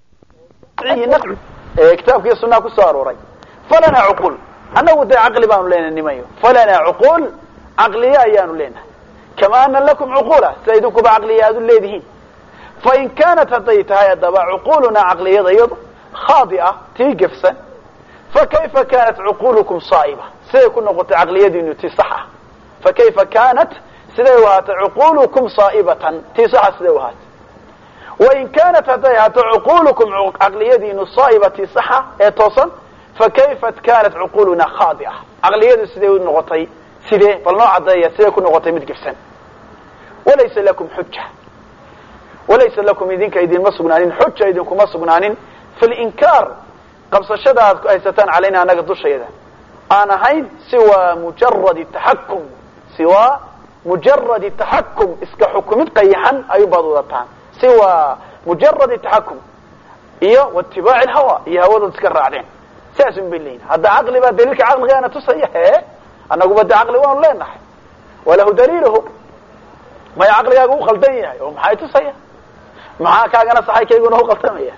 kitaabkii sunnaha kusoo arooray falanaa cuqul annagu dee caqli baanu leenahay nimayo falanaa cuqul caqliya ayaanu leenahay kama ana lakum cuqula sida idinkuba caqliya aad u leedihiin fain kaanat hadday tahay haddaba cuqulunaa caqliyada iyadu khaadi'a tii gefsan fakayfa kaanat cuqulukum saa'iba siday ku noqotay caqliyadiinu tii sax ah fakayfa kaanat siday u ahaatay cuqulukum saa'ibatan tii saxa siday u ahaatay wain kaanat hadday ahaato cuqulukum caqliyadiinu saa'iba tii saxa ee toosan fakayfa kaanat cuquluna khaadi'a caqliyadu siday u noqotay sidee bal noo cadeeya siday ku noqotay mid gefsan walaysa lakum xuja walaysa lakum idinka idinma sugnaanin xuja idinkuma sugnaanin fi linkaar qabsashada aad ku haysataan calayna annaga dushayada aan ahayn siwa mujaradi taxakum siwa mujaradi taxakum iska xukumid qayaxan ayubaad wadataan siwa mujaradi taxakum iyo waitibaaci lhawa iyo hawadaad iska raacdeen saas un bay leeyihin hadda caqli baa daliilka caqligaana tusaya he annaguba de caqli waanu leenahay walahu daliiluhu maya caqligaaga u khaldan yahay oo maxay tusaya maxaa kaagana saxay kayguna u qaldamaya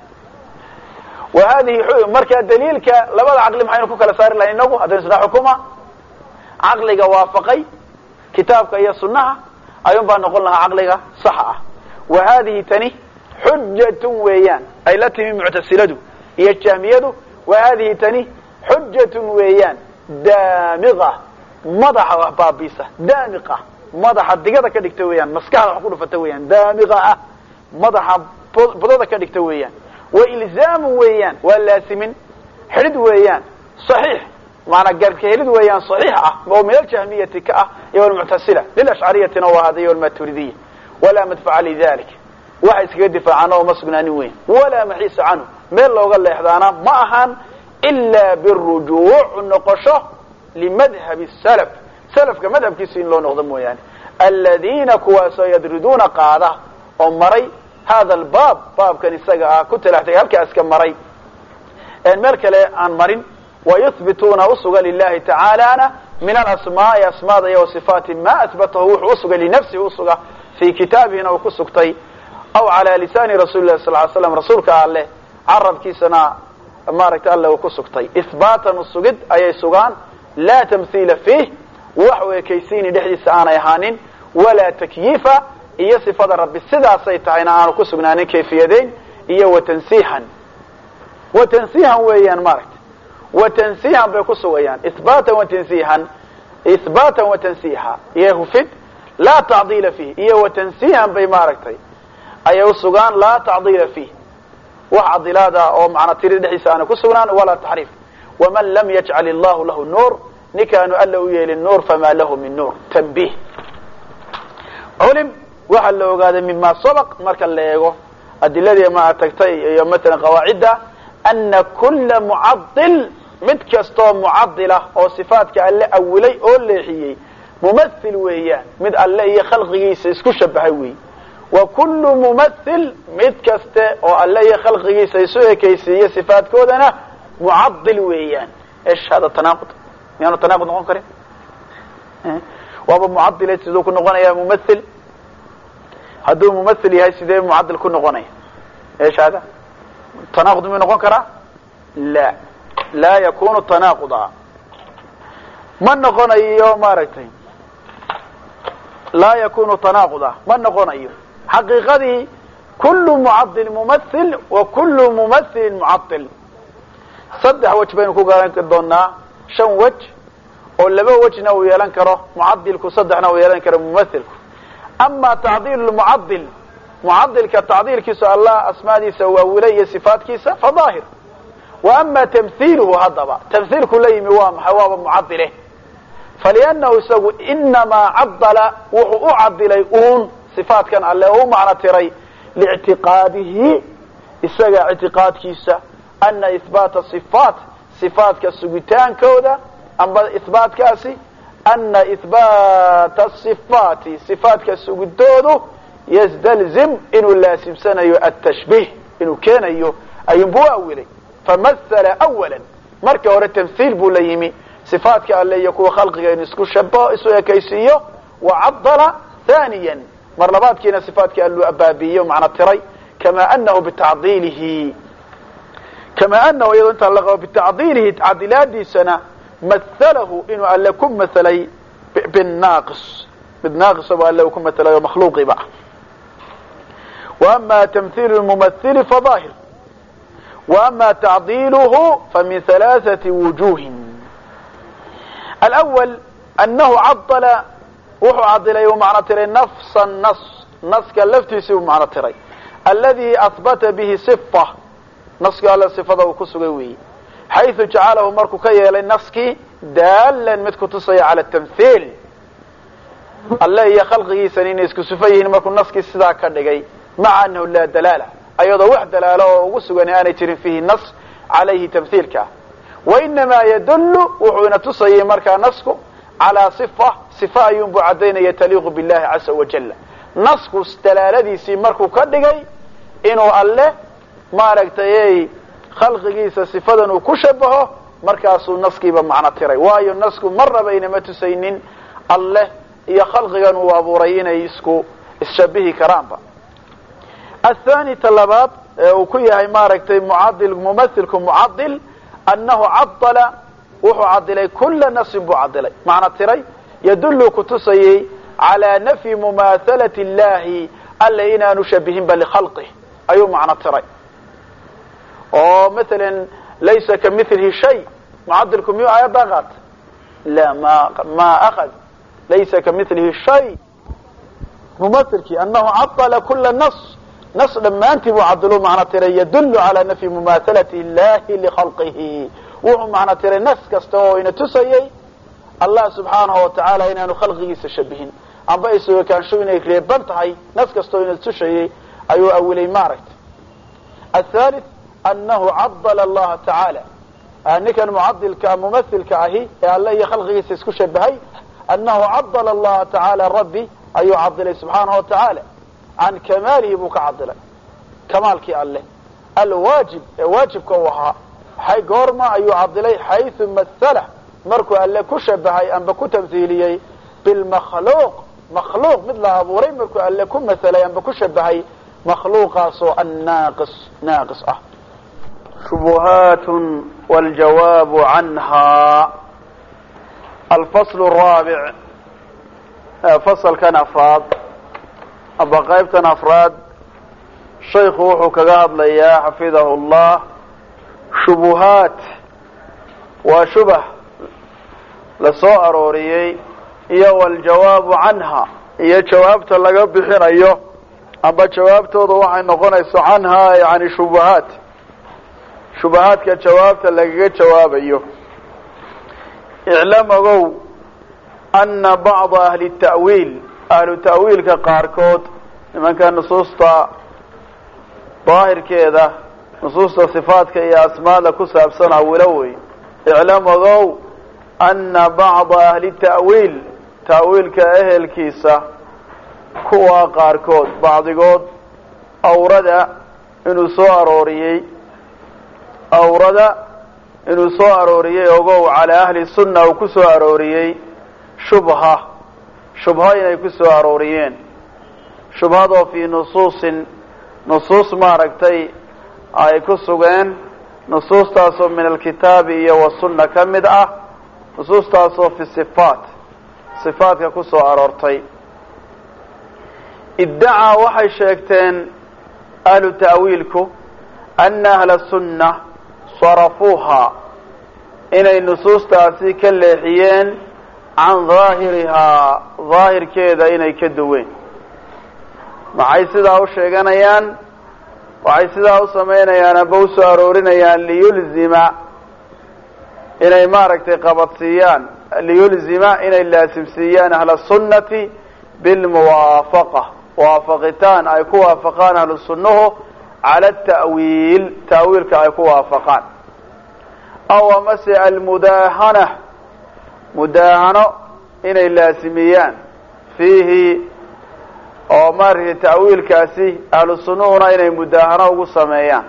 wa hadihi marka daliilka labada caqli maxaynu ku kala saari lahay inagu haddaynu isna xukuma caqliga waafaqay kitaabka iyo sunnaha ayuun baa noqon lahaa caqliga saxa ah wa hadihi tani xujatun weeyaan ay la timi muctasiladu iyo jahmiyadu wa hadihi tani xujatun weeyaan daamiqa madaxa wax baabiisa daamiqa madaxa digada ka dhigta weeyaan maskaxda wax ku dhufata weeyaan daamiqa ah madaxa budada ka dhigta weeyaan wa ilzaamu weeyaan waa laasimin xidhid weeyaan صaxiix maanaa garka helid weeyaan صaxiix ah oo min aljahmiyati ka ah iyo almuctasila lilashcariyatina waa hada iyo almaturidiya walaa madfaca lidalik waxa iskaga difaacana oo ma sugnaanin weyn walaa maxiisa canhu meel looga leexdaana ma ahaan ila birujuuc noqosho limadhabi salaf salafka madhabkiisa in loo noqdo mooyaane aladiina kuwaasoo yadriduuna qaada oo maray hada albaab baabkan isaga ah ku talaxtay halkaas ka maray een meel kale aan marin wayuthbituuna usuga lilahi tacaalana min alasmaa'i asmaada iyo sifaati ma athbatahu wuxuu usuga linafsihi usuga fi kitaabihina uu ku sugtay aw cala lisaani rasuuli llahi sal ly slam rasuulka alleh carabkiisana maaragtay alle uu ku sugtay ihbaatan usugid ayay sugaan laa tamhiila fiih wax u ekaysiini dhexdiisa aanay ahaanin walaa takyiifa iyo sifada rabbi sidaasay tahayna aanu ku sugnaanin kayfiyadeyn iyo watansiihan watansiihan weeyaan maaragtay watansiihan bay ku sugayaan ihbaatan watansiihan ihbaatan watansiiha iyo hufid laa tacdiila fiih iyo watansiihan bay maaragtay ayay usugaan laa tacdiila fiih wax cadilaada oo macna tiri dhexdiisa aanu ku sugnaan walaa taxriif waman lam yajcal illahu lahu nuur ninkaanu alla u yeelin nuur famaa lahu min nuur tanbiih culim waxaa la ogaaday mima sabaq marka la eego adiladii ma tagtay iyo maalan qawaacidda ana kula mucadil mid kastoo mucadila oo sifaadka alle awilay oo leexiyey mumathil weeyaan mid alle iyo khalqigiisa isku shabahay weey wa kullu mumathil mid kaste oo alle iyo khalqigiisa isu ekaysiiyo sifaadkoodana mucadil weeyaan ايش هذا التناقض يعني التناقض نقول كريم وابو معدل sidoo ku noqonaya mumathil haduu mumathil yahay sidee muadil ku noqonaya ايش هذا تناقض ma noqon kara la la yakunu tanaquda ma noqonayo maaragtay la yakunu tanaquda ma noqonayo حقيقة كل معطل ممثل وكل ممثل معطل. صدح وجه بينكم قارن كدونا شن وجه oo laba wajna uu yeelan karo mu'addilku saddexna uu yeelan karo mumaathilku. Amma ta'dil al-mu'addil mu'addilka ta'dilkiisa Allah asmaadiisa waa wilayay sifaadkiisa fa daahir. Wa amma tamthiluhu hadaba tamthilku laymi waa maxawaba mu'addile فلأنه isagu inma 'addala wuxuu u 'addilay uun sifaadkan Allah oo macna tiray li'tiqadihi isaga i'tiqadkiisa anna ithbat as-sifat sifaadka sugitaankooda أما إثبات كاسي أن إثبات الصفات صفات كسجدوده يستلزم إنه لازم سنة التشبيه إنه كان أيه أينبوه أولي فمثل أولا مركة ورا التمثيل بوليمي صفات كاللي يكون خلق ينسكو شبه إسويا كيسية وعضل ثانيا مرلبات كينا صفات كاللو أبابية ومعنى التري كما أنه بتعضيله كما أنه أيضا تعلقه بتعضيله تعديلات دي سنة مثله إنه قال لكم مثلي بالناقص بالناقص وقال لكم مثلي مخلوقي بقى. وأما تمثيل الممثل فظاهر وأما تعضيله فمن ثلاثة وجوه. الأول أنه عضل وحو عضل ومعنى تري نفس النص نص كاللفتي ومعنى تري الذي أثبت به صفة نص قال صفة وكسوي حيث جعله مركو كيالي نسكي دالا متكو تصي على التمثيل الله هي خلقه سنين يسكو سفيه مركو نسكي السداء كردقي مع أنه لا دلالة أيضا واحد دلالة وقصوا أن يترين فيه النص عليه تمثيلك وإنما يدل وحونا تصي مركا نسكو على صفة صفة ينبو عدين يتليق بالله عز وجل نسكو استلالذي سي مركو كردقي إنه الله ما ركتيه خلقيسا صفدان uu ku shabaho markaasuu naskiiba macna tiray waayo nasku maraba inama tusaynin Allah iyo khalqigan uu abuuray inay isku ishabihi karaanba. الثاني طلبات uu ku yahay maaragtay mu'addil mumathilku mu'addil annahu 'addala wuxuu 'addilay kull nasb buu 'addilay macna tiray yadullu kutusayay ala nafi mumathalati Allah alla inaanu shabihin bal khalqihi ayu macna tiray أو مثلا ليس كمثله شيء معدلكم يو آيات ضغط لا ما ما أخذ ليس كمثله شيء ممثلك أنه عطل كل النص نص لما أنت معدلوا معنى ترى يدل على نفي مماثلة الله لخلقه وهو معنى ترى نفس كستوى إن تسيي الله سبحانه وتعالى إن خلقه يستشبهين عم بيسوا كان شو إنك ريبنتهاي نفس كستوى إن تسيي أيو أولي مارت. الثالث أنه عضل الله تعالى أنك المعضل كممثل كأهي الله يخلقه يستشبهي أنه عضل الله تعالى ربي أي عضل سبحانه وتعالى عن كماله بك عضله كمالك الله الواجب واجب كوها حي قرما أي عضلي حيث مثله مركو الله كشبهي أم بكو تمثيلي بالمخلوق مخلوق مثل أبوري مركو الله كمثلي أم بكو شبهي مخلوق سو الناقص ناقص أه شبهات والجواب عنها. الفصل الرابع فصل كان أفراد أبا قيبتنا أفراد الشيخ وحو كذاب ليا حفظه الله شبهات وشبه لسوء أروريي إيا والجواب عنها إيا جوابت لقب بحين أيوه أبا جوابت وضوحي نقول عنها يعني شبهات شبهات كجوابت لقب جواب أيوه اعلموا أن بعض أهل التأويل أهل التأويل كقاركود لمن كان نصوصة ظاهر كذا نصوصة صفات كي أسماء لكسها بسنة ولوي اعلموا أن بعض أهل التأويل تأويل كأهل كيسة كوا قاركود بعض قود أورد إنه سوار أوريي أورد إنه سوار أوريي وقو على أهل السنة وكسوار أوريي شبهة شبهة يكسوا أروريين شبهة في نصوص نصوص ما ركتي أي كسوين نصوص تاسو من الكتاب والسنة كمدعة نصوص تاسو في الصفات صفات يكسوا أرورتي iddacaa waxay sheegteen ahlu ta'wiilku ana ahla sunna sarafuuhaa inay nusuustaasi ka leexiyeen can daahirihaa daahirkeeda inay ka duween. maxay sidaa u sheeganayaan? waxay sidaa u samaynayaan aba u soo aroorinayaan liyulzima inay maaragtay qabadsiiyaan liyulzima inay laasimsiiyaan ahla sunnati bilmuwaafaqa waafaqitaan ay ku waafaqaan ahlu sunnuhu cala ta'wiil ta'wiilka ay ku waafaqaan aw amase almudaahana mudaahano inay laasimiyaan fiihi oo markii ta'wiilkaasi ahlu sunnuhuna inay mudaahano ugu sameeyaan.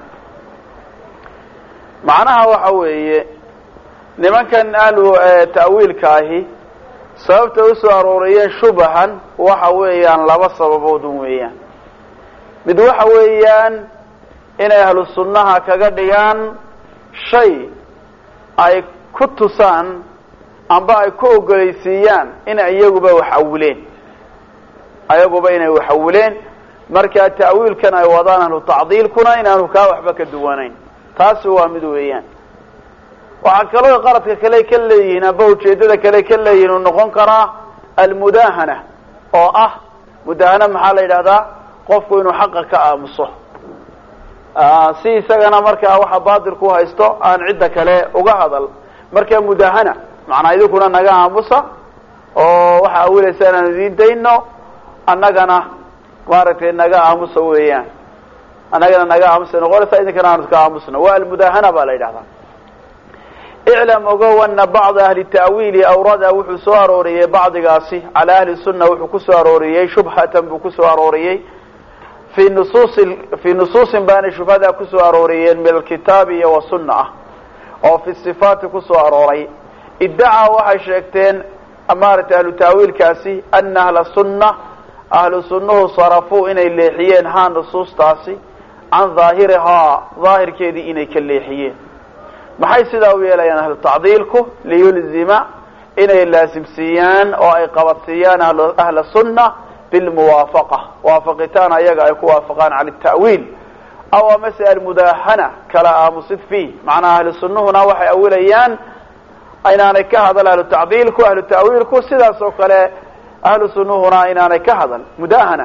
macnaha waxa weeye nimankan ahlu ta'wiilka ahi sababta u soo arooriyeen shubahan waxa weeyaan laba sababood weeyaan. mid waxa weeyaan inay ahlu sunnaha kaga dhigaan shay ay ku tusaan amba ay ku ogolaysiiyaan in iyaguba wax awileen ayaguba inay wax awileen markaa ta'wiilkan ay wadaan ahlu tacdiilkuna inaanu kaa waxba ka duwanayn. taasi waa mid weeyaan. waxaa kaloo qaladka kale ka leeyihiin amba ujeedada kale ka leeyihiin uu noqon karaa almudaahana oo ah mudaahana maxaa la yidhahdaa qofku inuu xaqa ka aamuso si isagana markaa waxa baatil ku haysto aan cidda kale uga hadal. marka mudaahana macnaa idinkuna naga aamusa oo waxa awilaysa inaan idiin dayno annagana maaragtay naga aamusa weeyaan annagana naga aamusa noqonaysa idinkana aanu ka aamusno. waa almudaahana baa la yidhahdaa. iclam ogow ana bacda ahli ta'wiili awrada wuxuu soo arooriyey bacdigaasi cala ahli sunna wuxuu ku soo arooriyey shubhatan buu ku soo arooriyey fii nusuusi fii nusuusin baanay shubhadaa ku soo arooriyeen min alkitaabi iyo wa sunna ah oo fi sifaati ku soo arooray. iddacaa waxay sheegteen maaragtay ahlu ta'wiilkaasi ana ahla sunna ahlu sunnuhu sarafuu inay leexiyeen haa nusuustaasi can daahirihaa daahirkeedii inay ka leexiyeen. maxay sidaa u yeelayaan ahlu tacdiilku? liyulzima inay laasimsiiyaan oo ay qabadsiiyaan ahla sunna bilmuwaafaqa waafaqitaan ayaga ay ku waafaqaan cala ta'wiil aw amase almudaahana kala aamusid fiih. macnaha ahlu sunnuhuna waxay awilayaan inaanay ka hadal ahlu tacdiilku ahlu ta'wiilku sidaas oo kale ahlu sunnuhuna inaanay ka hadal mudaahana.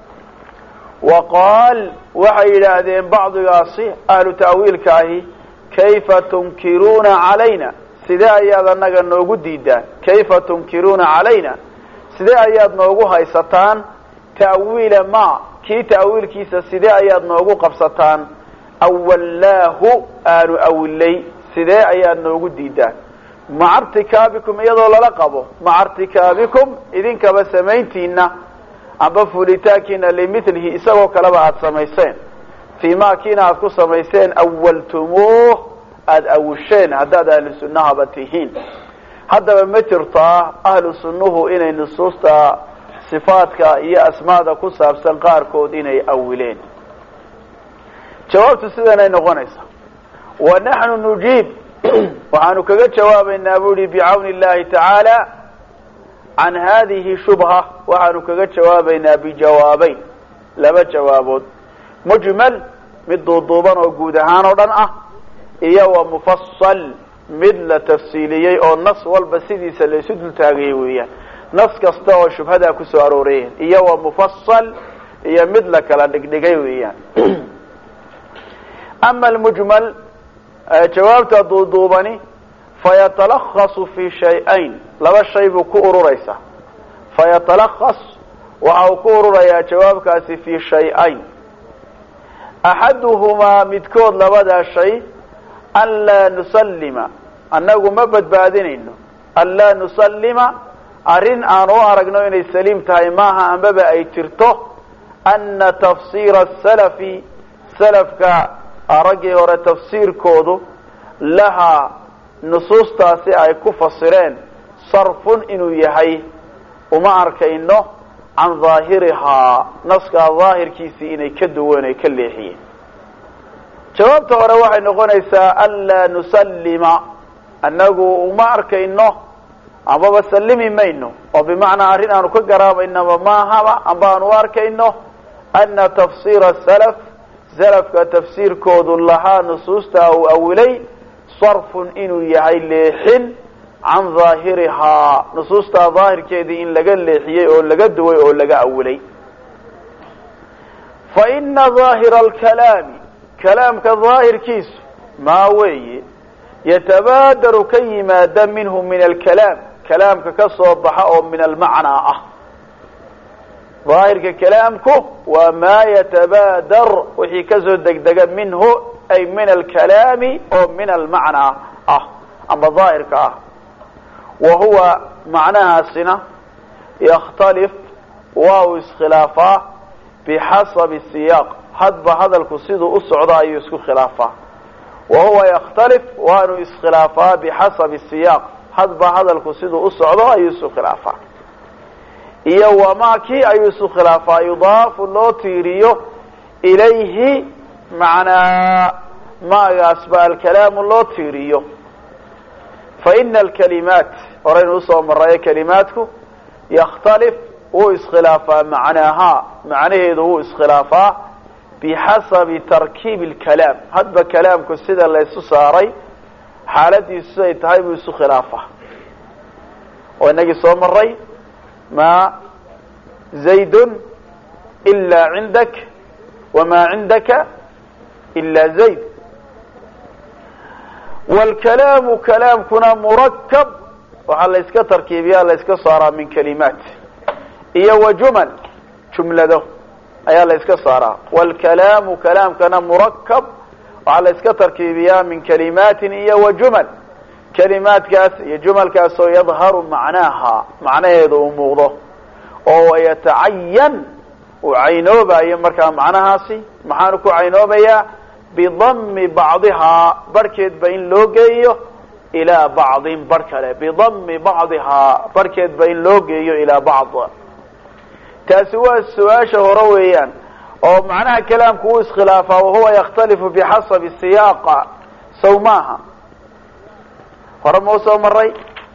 waqaal waxay yidhaahdeen bacdigaasi ahlu ta'wiilka ahi kayfa tunkiruuna calayna sidee ayaad anaga noogu diidaan kayfa tunkiruuna calayna sidee ayaad noogu haysataan ta'wiila ma kii ta'wiilkiisa sidee ayaad noogu qabsataan awallaahu aanu awilay sidee ayaad noogu diidaan maca irtikaabikum iyadoo lala qabo maca irtikaabikum idinkaba samayntiina amba fulitaankiina limilihi isagoo kaleba aada samayseen fii ma kiina aada ku samayseen awaltumuuh aada awisheen haddaad ahlu sunnahaba tihiin. haddaba ma jirtaa ahlu sunnuhu inay nusuusta sifaadka iyo asmaada ku saabsan qaarkood inay awileen? jawaabtu sidanay noqonaysa wa naxnu nujiib waxaanu kaga jawaabaynaa bu ihi bicawni illahi tacaala can hadihi shubha waxaanu kaga jawaabaynaa bijawaabeyn laba jawaabood mujmal mid duuduuban oo guud ahaan oo dhan ah iyo wa mufasal mid la tafsiiliyey oo nas walba sidiisa laysu dultaagayay weeyaan. nas kasta oo shubhadaa ku soo aroorayeen iyo wa mufasal iyo mid la kala dhigdhigay weeyaan. ama almujmal jawaabta duuduubani fayatalakhasu fi shay-ayn laba shay buu ku ururaysa. fayatalakhas waxa uu ku ururayaa jawaabkaasi fi shay-ayn axaduhumaa midkood labadaa shay an laa nusallima annagu ma badbaadinayno an laa nusallima arrin aan u aragno inay saliim tahay maaha ambaba ay jirto ana tafsiira asalafi salafka raggii hore tafsiirkoodu lahaa nusuustaasi ay ku fasireen sarfun inuu yahay uma arkayno can daahirihaa naskaa daahirkiisii inay ka duwan ay ka leexiyeen. jawaabta hore waxay noqonaysaa an laa nusallima annagu uma arkayno أما بسلمي مينو وبمعنى أرين أن كقراب إنما ما هوا أما أنوار كإنه أن تفسير السلف سلف كتفسير كود الله نصوص أو أولي صرف إنو يهي لحن عن ظاهرها نصوص ظاهر كيدي إن لقى الليحيي أو لقى دوي أو لقى أولي فإن ظاهر الكلام كلام كظاهر كيس ما وي يتبادر كيما دم منه من الكلام كلام كصوبح أو من المعنى أه ظاهر كلامك وما يتبادر وحي كزو دقدق منه أي من الكلام أو من المعنى أه أما ظاهر كأه وهو معناها السنة يختلف واو اسخلافه بحسب السياق حد هذا القصيد أسعد يسكو خلافه وهو يختلف وانو اسخلافه بحسب السياق حد هذا القصيد أسعد يسكو خلافه إيه وما كي يسكو خلافه يضاف الله تيريو إليه معنى ما يسبع الكلام الله تيريو فإن الكلمات ورين أصوى مرأي كلماتك يختلف هو اسخلافا معناها معناه هو اسخلافا بحسب تركيب الكلام هذا كلام كسيدا ليس صاري حالتي السيد هاي يسو خلافه وإنك صوى مرأي ما زيد إلا عندك وما عندك إلا زيد والكلام كلام كنا مركب وحال ليسك تركيبيا ليسك صار من كلمات إيا وجمل جملة أيا ليسك صار والكلام كلام كنا مركب وحال ليسك تركيبيا من كلمات إيا وجمل كلمات كاس جمل كاس يظهر معناها معناه يدو موضوع أو يتعين وعينوبة يمركا معناها سي محانكو عينوبة بضم بعضها بركت بين لوجيه إلى بعض بركله بضم بعضها بركت بين لوجيه إلى بعض تسوى السواش هرويا أو معناها كلام كويس خلافه وهو يختلف بحسب السياق سوماها فرمو سومري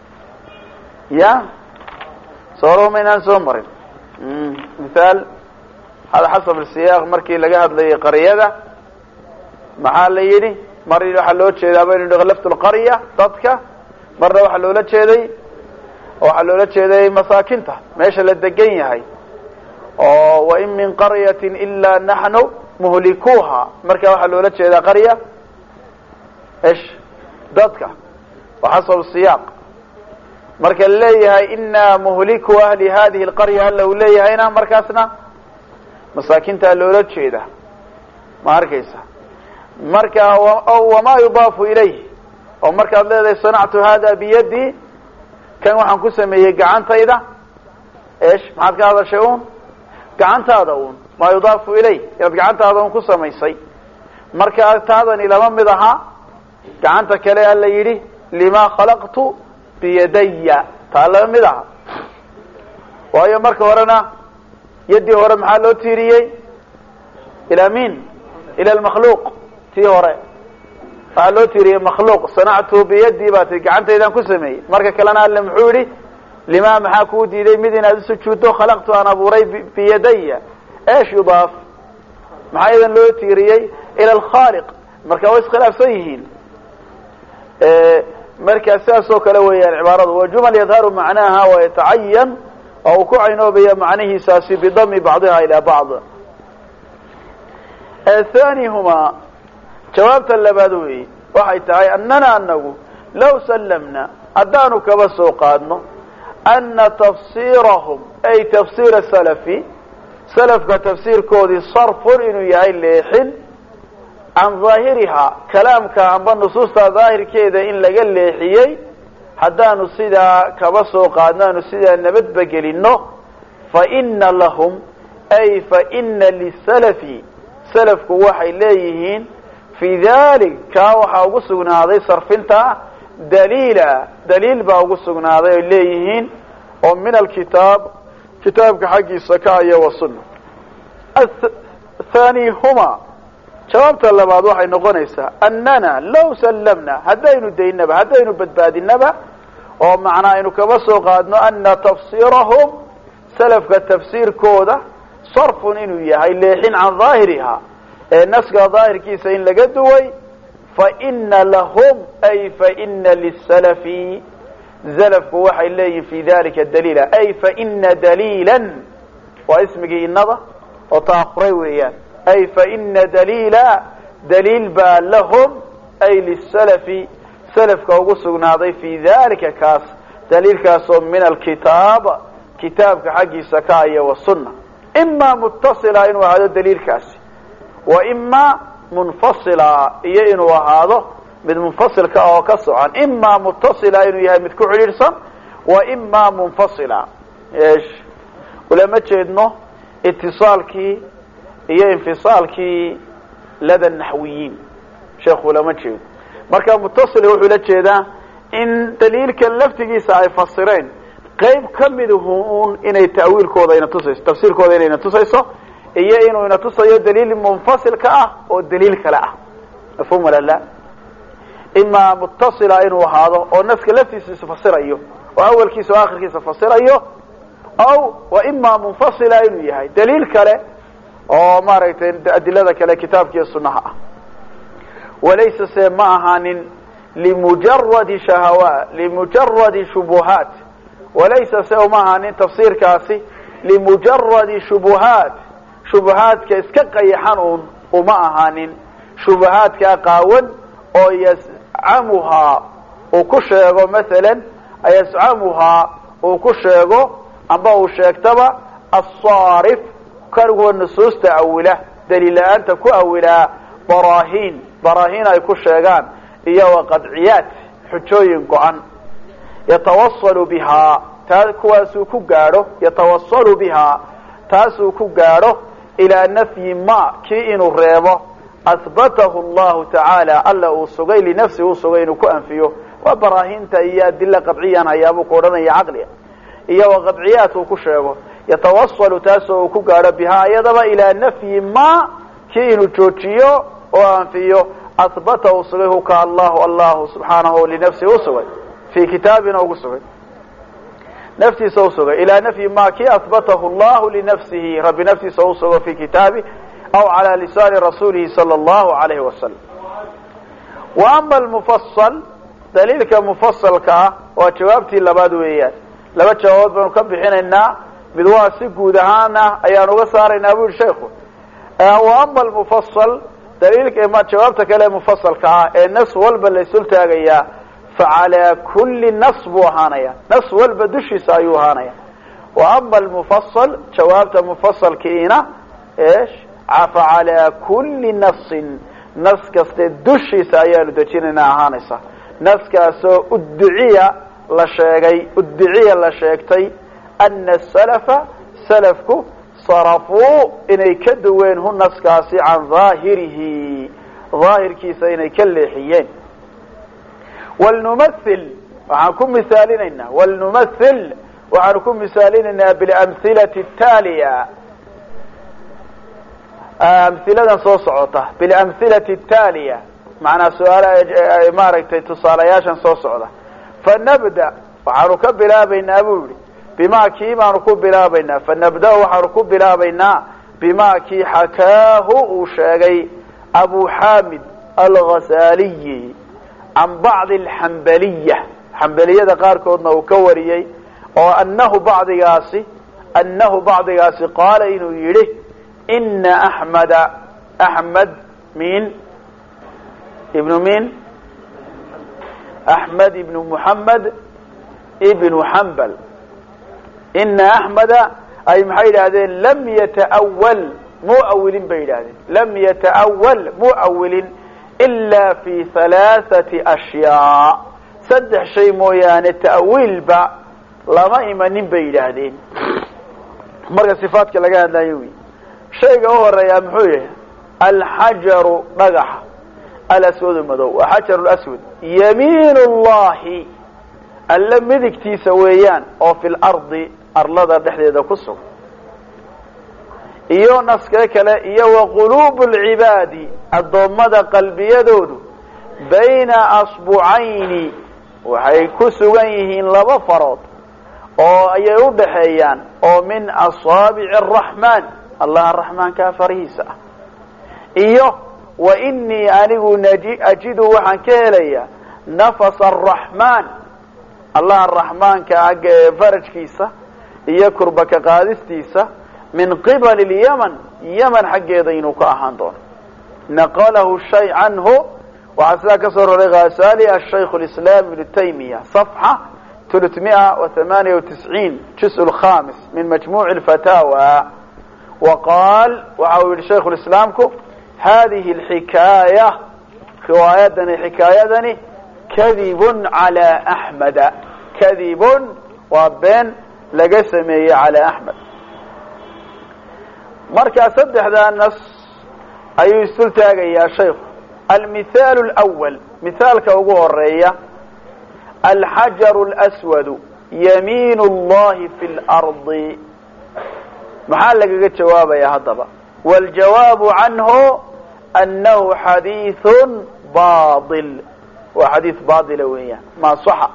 يا صاروا من سومري مثال هذا حسب السياق مركي لقاهد لي قرية maxaa la yidhi mar waxa loo jeedaa baynu dhaqlaftu alqarya dadka marna waxa loola jeeday waxa loola jeeday masaakinta meesha la degan yahay oo wa in min qaryatin illa nahnu muhlikuha marka waxa loola jeedaa qarya ايش dadka وحسب السياق marka leeyahay inna muhliku ahli hadhihi alqarya law leeyahayna markaasna masaakinta loola jeedaa ma arkaysa marka وما يضاف إليه أو مركا لذي صنعت هذا بيدي كان وحن كسميه قعنتيدا إيش معك هذا شيئون قعنت هذا ما يضاف إليه يبقى قعنت هذا كسميه سي مركا هذا إلى من مضحى قعنت كليه اللي يري لما خلقت بيدي تعالى مضحى وهي مركا ورنا يدي ورا محلو تيريي إلى مين إلى المخلوق تي هوري فعلو تيري مخلوق صنعته بيدي باتي قعنتي إذا كسمي مركا كلنا اللي محوري لما محاكو ديدي مدينة سجوتو خلقت أنا بوري بيدي إيش يضاف محا إذا لو تيري إلى الخالق مركا ويس خلاف سيهين إيه مركا أساسو كلوية العبارة وجمل يظهر معناها ويتعين أو كعينو بي معنيه ساسي بضم بعضها إلى بعض الثاني هما جوابت اللبادوي waxay tahay annana annagu law sallamna adanu kaba soo qaadno anna tafsirahum ay tafsir salafi salafka tafsirkoodi sarfun inuu yahay leexin an zahiriha kalaamka amba nusuusta zaahirkeeda in laga leexiyay haddaanu sidaa kaba soo qaadnaanu sidaa nabadba gelino fa inna lahum ay fa inna lisalafi salafku waxay leeyihiin في ذلك كاوحا وقصقنا هذا صرفنتا دليلا دليل با وقصقنا هذا إليهين ومن الكتاب كتاب حقي السكاية والسنة الثاني هما شبابت الله بعض واحد نغنيسا أننا لو سلمنا هدين الدين نبا هدين بدباد النبا oo macnaa inu kaba soo qaadno ana tafsiirahum salafka tafsiirkooda sarfun inuu yahay leexin can daahiriha ee naska daahirkiisa in laga duway faina lahum ay faina lisalafi salafku waxay leeyihin fi dalika daliila ay faina daliilan waa ismigii inada oo taakuray weeyaan ay faina daliila daliil baa lahum ay lisalafi salafka ugu sugnaaday fi dalika kaas daliilkaasoo min alkitaab kitaabka xaggiisa ka aya wasunna ima mutasila inuu ahaado daliilkaasi wa ima munfasila iyo inuu ahaado mid munfasilka oo ka socan ima mutasila inuu yahay mid ku xidhiidhsan wa ima munfasila eesh ulama jeedno itisaalkii iyo infisaalkii lada naxwiyiin sheekhu ulama jeedo marka mutasila wuxuu la jeedaa in daliilka laftigiisa ay fasireen qayb kamiduhu inay ta'wiilkooda ina tusayso tafsiirkooda inay tusayso iyo inuu ina tusayo daliil munfasil ka ah oo daliil kale ah mafhum wala la ima muttasila inuu ahaado oo naska laftiisa fasirayo oo awalkiisa oo aakhirkiisa fasirayo aw wa ima munfasila inuu yahay daliil kale oo maaragtay adilada kale kitaabka iyo sunnaha ah walaysa sama ahanin limujarrad shahawa limujarrad shubuhat walaysa sama ahanin tafsiirkaasi limujarrad shubuhat shubuhaadka iska qayaxan uun uma ahaanin shubuhaadka qaawan oo yascamuhaa uu ku sheego maalan yascamuhaa uu ku sheego amba uu sheegtaba asaarif karguwa nusuusta awila daliil la-aanta ku awilaa baraahiin baraahiin ay ku sheegaan iyo waqadciyaat xujooyin go-an yatawasalu bihaa taa kuwaasuu ku gaadho yatawasalu bihaa taasuu ku gaadho ilaa nafyi ma kii inuu reebo ahbatahu allahu tacaala alla uu sugay linafsi uu sugay inuu ku anfiyo waa baraahiinta iyo adila qadciyan hayaabuu ku odhanaya caqliga iyo waqadciyaat uu ku sheego yatawasalu taasoo uu ku gaadho bihaa iyadaba ilaa nafyi ma kii inuu joojiyo oo anfiyo ahbatahu sugay huka allahu allahu subxaanahu linafsi u sugay fi kitaabina ugu sugay naftiisa u sugay ilaa nafyi ma kii ahbatahu allahu linafsihi rabbi naftiisa u sugo fi kitaabi aw calaa lisaani rasuulihi sala allahu alayhi wasalam wa ama almufasal daliilka mufasalka ah waa jawaabtii labaad weeyaan laba jawaabood baanu ka bixinaynaa mid waa si guud ahaan ah ayaan uga saaraynaa bu yihi sheikhu wa ama almufasal daliilka jawaabta kale mufasalka ah ee nas walba laysul taagayaa facalaa kulli nas buu ahaanaya nas walba dushiisa ayuu ahaanaya wa ama almufasal jawaabta mufasalkiina esh facalaa kulli nasin nas kaste dushiisa ayaanu dejinaynaa ahaanaysa naskaasoo udduciya la sheegay udduciya la sheegtay ana salafa salafku sarafuu inay ka duween hu naskaasi can daahirihi daahirkiisa inay ka leexiyeen walnumathil waxaan ku misaalinaynaa walnumathil waxaanu ku misaalinaynaa bilamhilati ataaliya amhiladan soo socota bilamhilati ataaliya macnaa su-aala maaragtay tusaalayaashan soo socda fanabda waxaanu ka bilaabaynaa buu yihi bima kii baanu ku bilaabaynaa fanabda waxaanu ku bilaabaynaa bima kii xakaahu uu sheegay abu xamid alghazaliyi can bacdi alxambaliya xambaliyada qaarkoodna uu ka wariyey oo anahu bacdigaasi anahu bacdigaasi qaala inuu yidhi ina axmeda axmed min ibnu min axmed ibnu muxamed ibnu xambal ina axmeda ay maxay yidhaahdeen lam yataawal muu awilin bay yidhahdeen lam yataawal muu awilin ila fi halaaثati ashyaa saddex shay mooyaane ta'wiilba lama imanin bay yidhaahdeen marka sifaadka laga hadlayo wy shayga u horeeyaa muxuu yahay alxajaru dhagaxa alaswadu madow waa xajar laswad yamiin اllahi alla midigtiisa weeyaan oo fi lardi arlada dhexdeeda ku sugan iyo naskee kale iyo waquluub lcibaadi addoommada qalbiyadoodu bayna asbucayni waxay ku sugan yihiin laba farood oo ayay u dhaxeeyaan oo min asaabici araxmaan allah araxmaankaa farihiisa ah iyo wa inii anigu ajidu waxaan ka helayaa nafasa araxmaan allah araxmaanka agga ee farajkiisa iyo kurba ka qaadistiisa min qibali lyaman yaman xaggeeda inuu ka ahaan doono naqalahu shay canhu waxaa sidaa ka soo roray khasali ashaykh lislaam ibnu taymiya صafxa ثلاثمائة وثمانية وتسعين جزء الخامس من مجموع الفتاوى وقال وعاود الشيخ الإسلام هذه الحكاية روايتني حكايتني كذب على أحمد كذب وبين لقسمي على أحمد مركز صدح ذا النص أي يستلتاق يا شيخ المثال الأول مثال كوغو الرئية الحجر الأسود يمين الله في الأرض محال لك جواب يا هضبة والجواب عنه أنه حديث باطل وحديث باطل وياه ما صح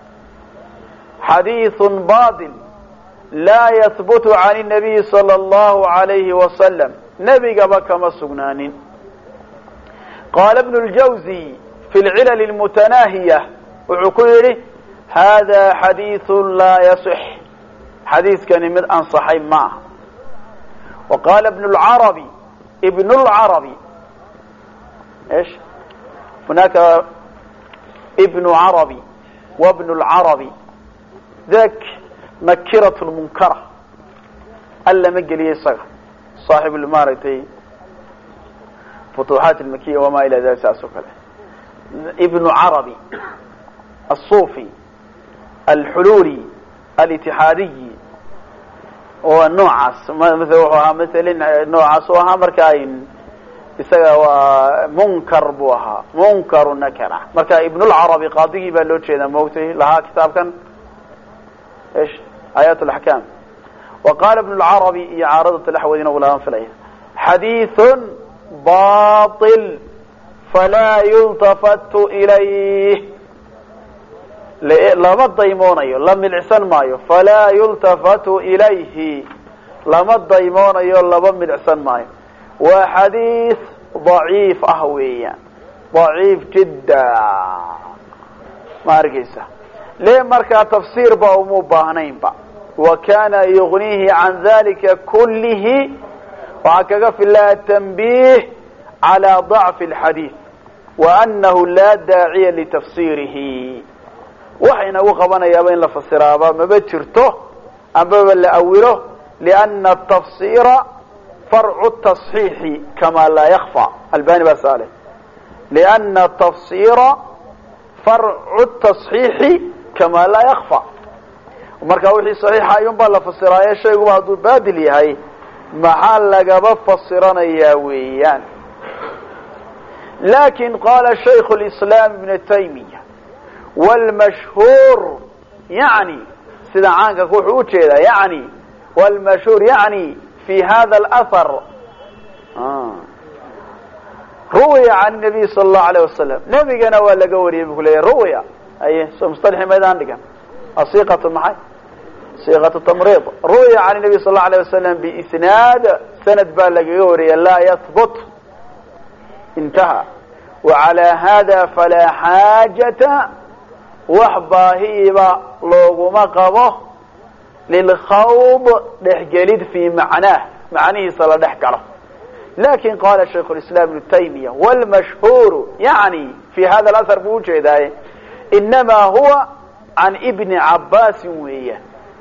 حديث باطل لا يثبت عن النبي صلى الله عليه وسلم نبي قبك مسقنان قال ابن الجوزي في العلل المتناهية وعكيره هذا حديث لا يصح حديث كان من أنصحي معه وقال ابن العربي ابن العربي ايش هناك ابن عربي وابن العربي ذاك نكرة المنكرة ألا مجلي يصغر صاحب المارتي فتوحات المكية وما إلى ذلك أسفل ابن عربي الصوفي الحلولي الاتحادي ونوعس مثل مثل نوعس وها مركاين يسوى منكر بوها منكر نكرة مركا ابن العربي قاضي بلو جيدا موتي لها كتاب كان ايش آيات الأحكام وقال ابن العربي يعارضة الأحوذين ولا أنفليه حديث باطل فلا يلتفت إليه لما الضيمونيو لم العسان مايو فلا يلتفت إليه لما الضيمونيو لما العسان مايو وحديث ضعيف أهويا ضعيف جدا ما أرقيسه ليه مركا تفسير با ومو باهنين با وكان يغنيه عن ذلك كله وعكاك في الله التنبيه على ضعف الحديث وأنه لا داعي لتفسيره وحين وقبنا يا بين لفسر أبا ما بتشرته أبا لأوله لأن التفسير فرع التصحيح كما لا يخفى الباني بساله لأن التفسير فرع التصحيح كما لا يخفى ومركا وحي صحيحة ينبع لفسر أي شيء وبعضو بادل هاي محال لقب فسرنا ياويان لكن قال الشيخ الإسلام ابن تيمية والمشهور يعني سيدا عنك كوحو كذا يعني والمشهور يعني في هذا الأثر آه. روي عن النبي صلى الله عليه وسلم نبي قنا ولا قوري بقول روي أي مصطلح ميدان لك الصيغة المحي صيغة التمريض روي عن النبي صلى الله عليه وسلم بإسناد سند بالغ قوري لا يثبت انتهى وعلى هذا فلا حاجة وحباهيبا لوغما قبه للخوض دحجلد في معناه معنيه صلى دحجله لكن قال الشيخ الإسلام ابن تيمية والمشهور يعني في هذا الأثر بوجه إنما هو عن ابن عباس وهي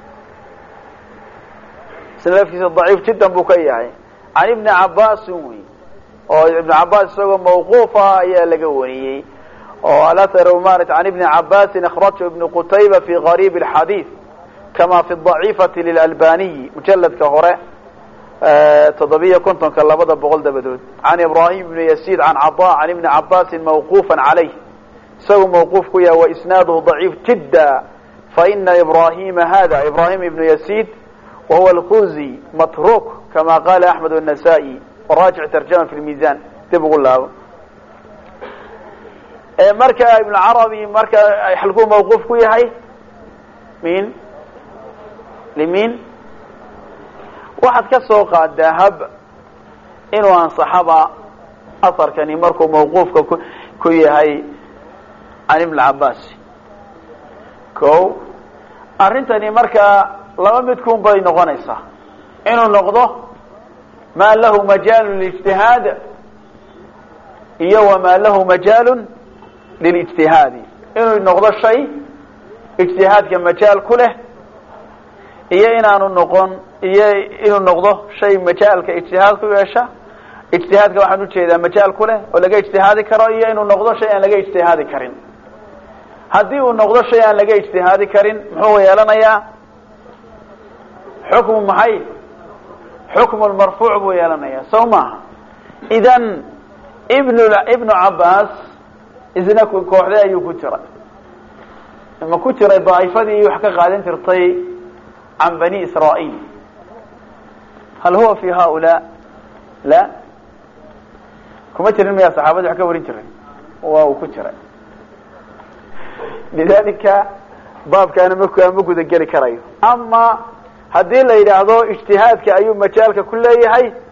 سنلفكس الضعيف جدا بكيه عن ابن عباس وهي ابن عباس سوى موقوفة يا لقوني والأثر مارت عن ابن عباس أخرجه ابن قتيبة في غريب الحديث كما في الضعيفة للألباني مجلد كهراء أه تضبية كنتم كاللبضة بغلد بدود عن إبراهيم بن يسيد عن عطاء عن ابن عباس موقوفا عليه سوى موقوف كيا وإسناده ضعيف جدا فإن إبراهيم هذا إبراهيم بن يسيد وهو الخوزي متروك كما قال أحمد النسائي وراجع ترجمة في الميزان تبغوا الله marka ibn carabi marka halkuu mawquuf ku yahay min limin waxaad ka soo qaadaa hab inuu ansaxaba asarkani markuu mawquufka ku yahay can ibn cabaas ko arrintani marka laba midkuun bay noqonaysaa inuu noqdo ma lahu majaalu lilijtihaad iyo wama lahu majaalu lilijtihaadi inuu noqdo shay ijtihaadka majaal ku leh iyo inaanu noqon iyo inuu noqdo shay majaalka ijtihaad ku yeesha ijtihaadka waxaan ujeedaa majaal ku leh oo laga ijtihaadi karo iyo inuu noqdo shay aan laga ijtihaadi karin haddii uu noqdo shay aan laga ijtihaadi karin muxuu yeelanayaa xukmu maxay xukmu lmarfuuc buu yeelanayaa soo maaha idan ibn ibnu cabaas isna kooxde ayuu ku jiray ma ku jiray daaifadii wax ka qaadan jirtay can bani israail hal huwa fi haulaa la kuma jirin miyaa saxaabadii wax ka warin jiray waa uu ku jiray lidalika baabkaana ma ma guda geli karayo ama haddii la yidhaahdo ijtihaadka ayuu majaalka ku leeyahay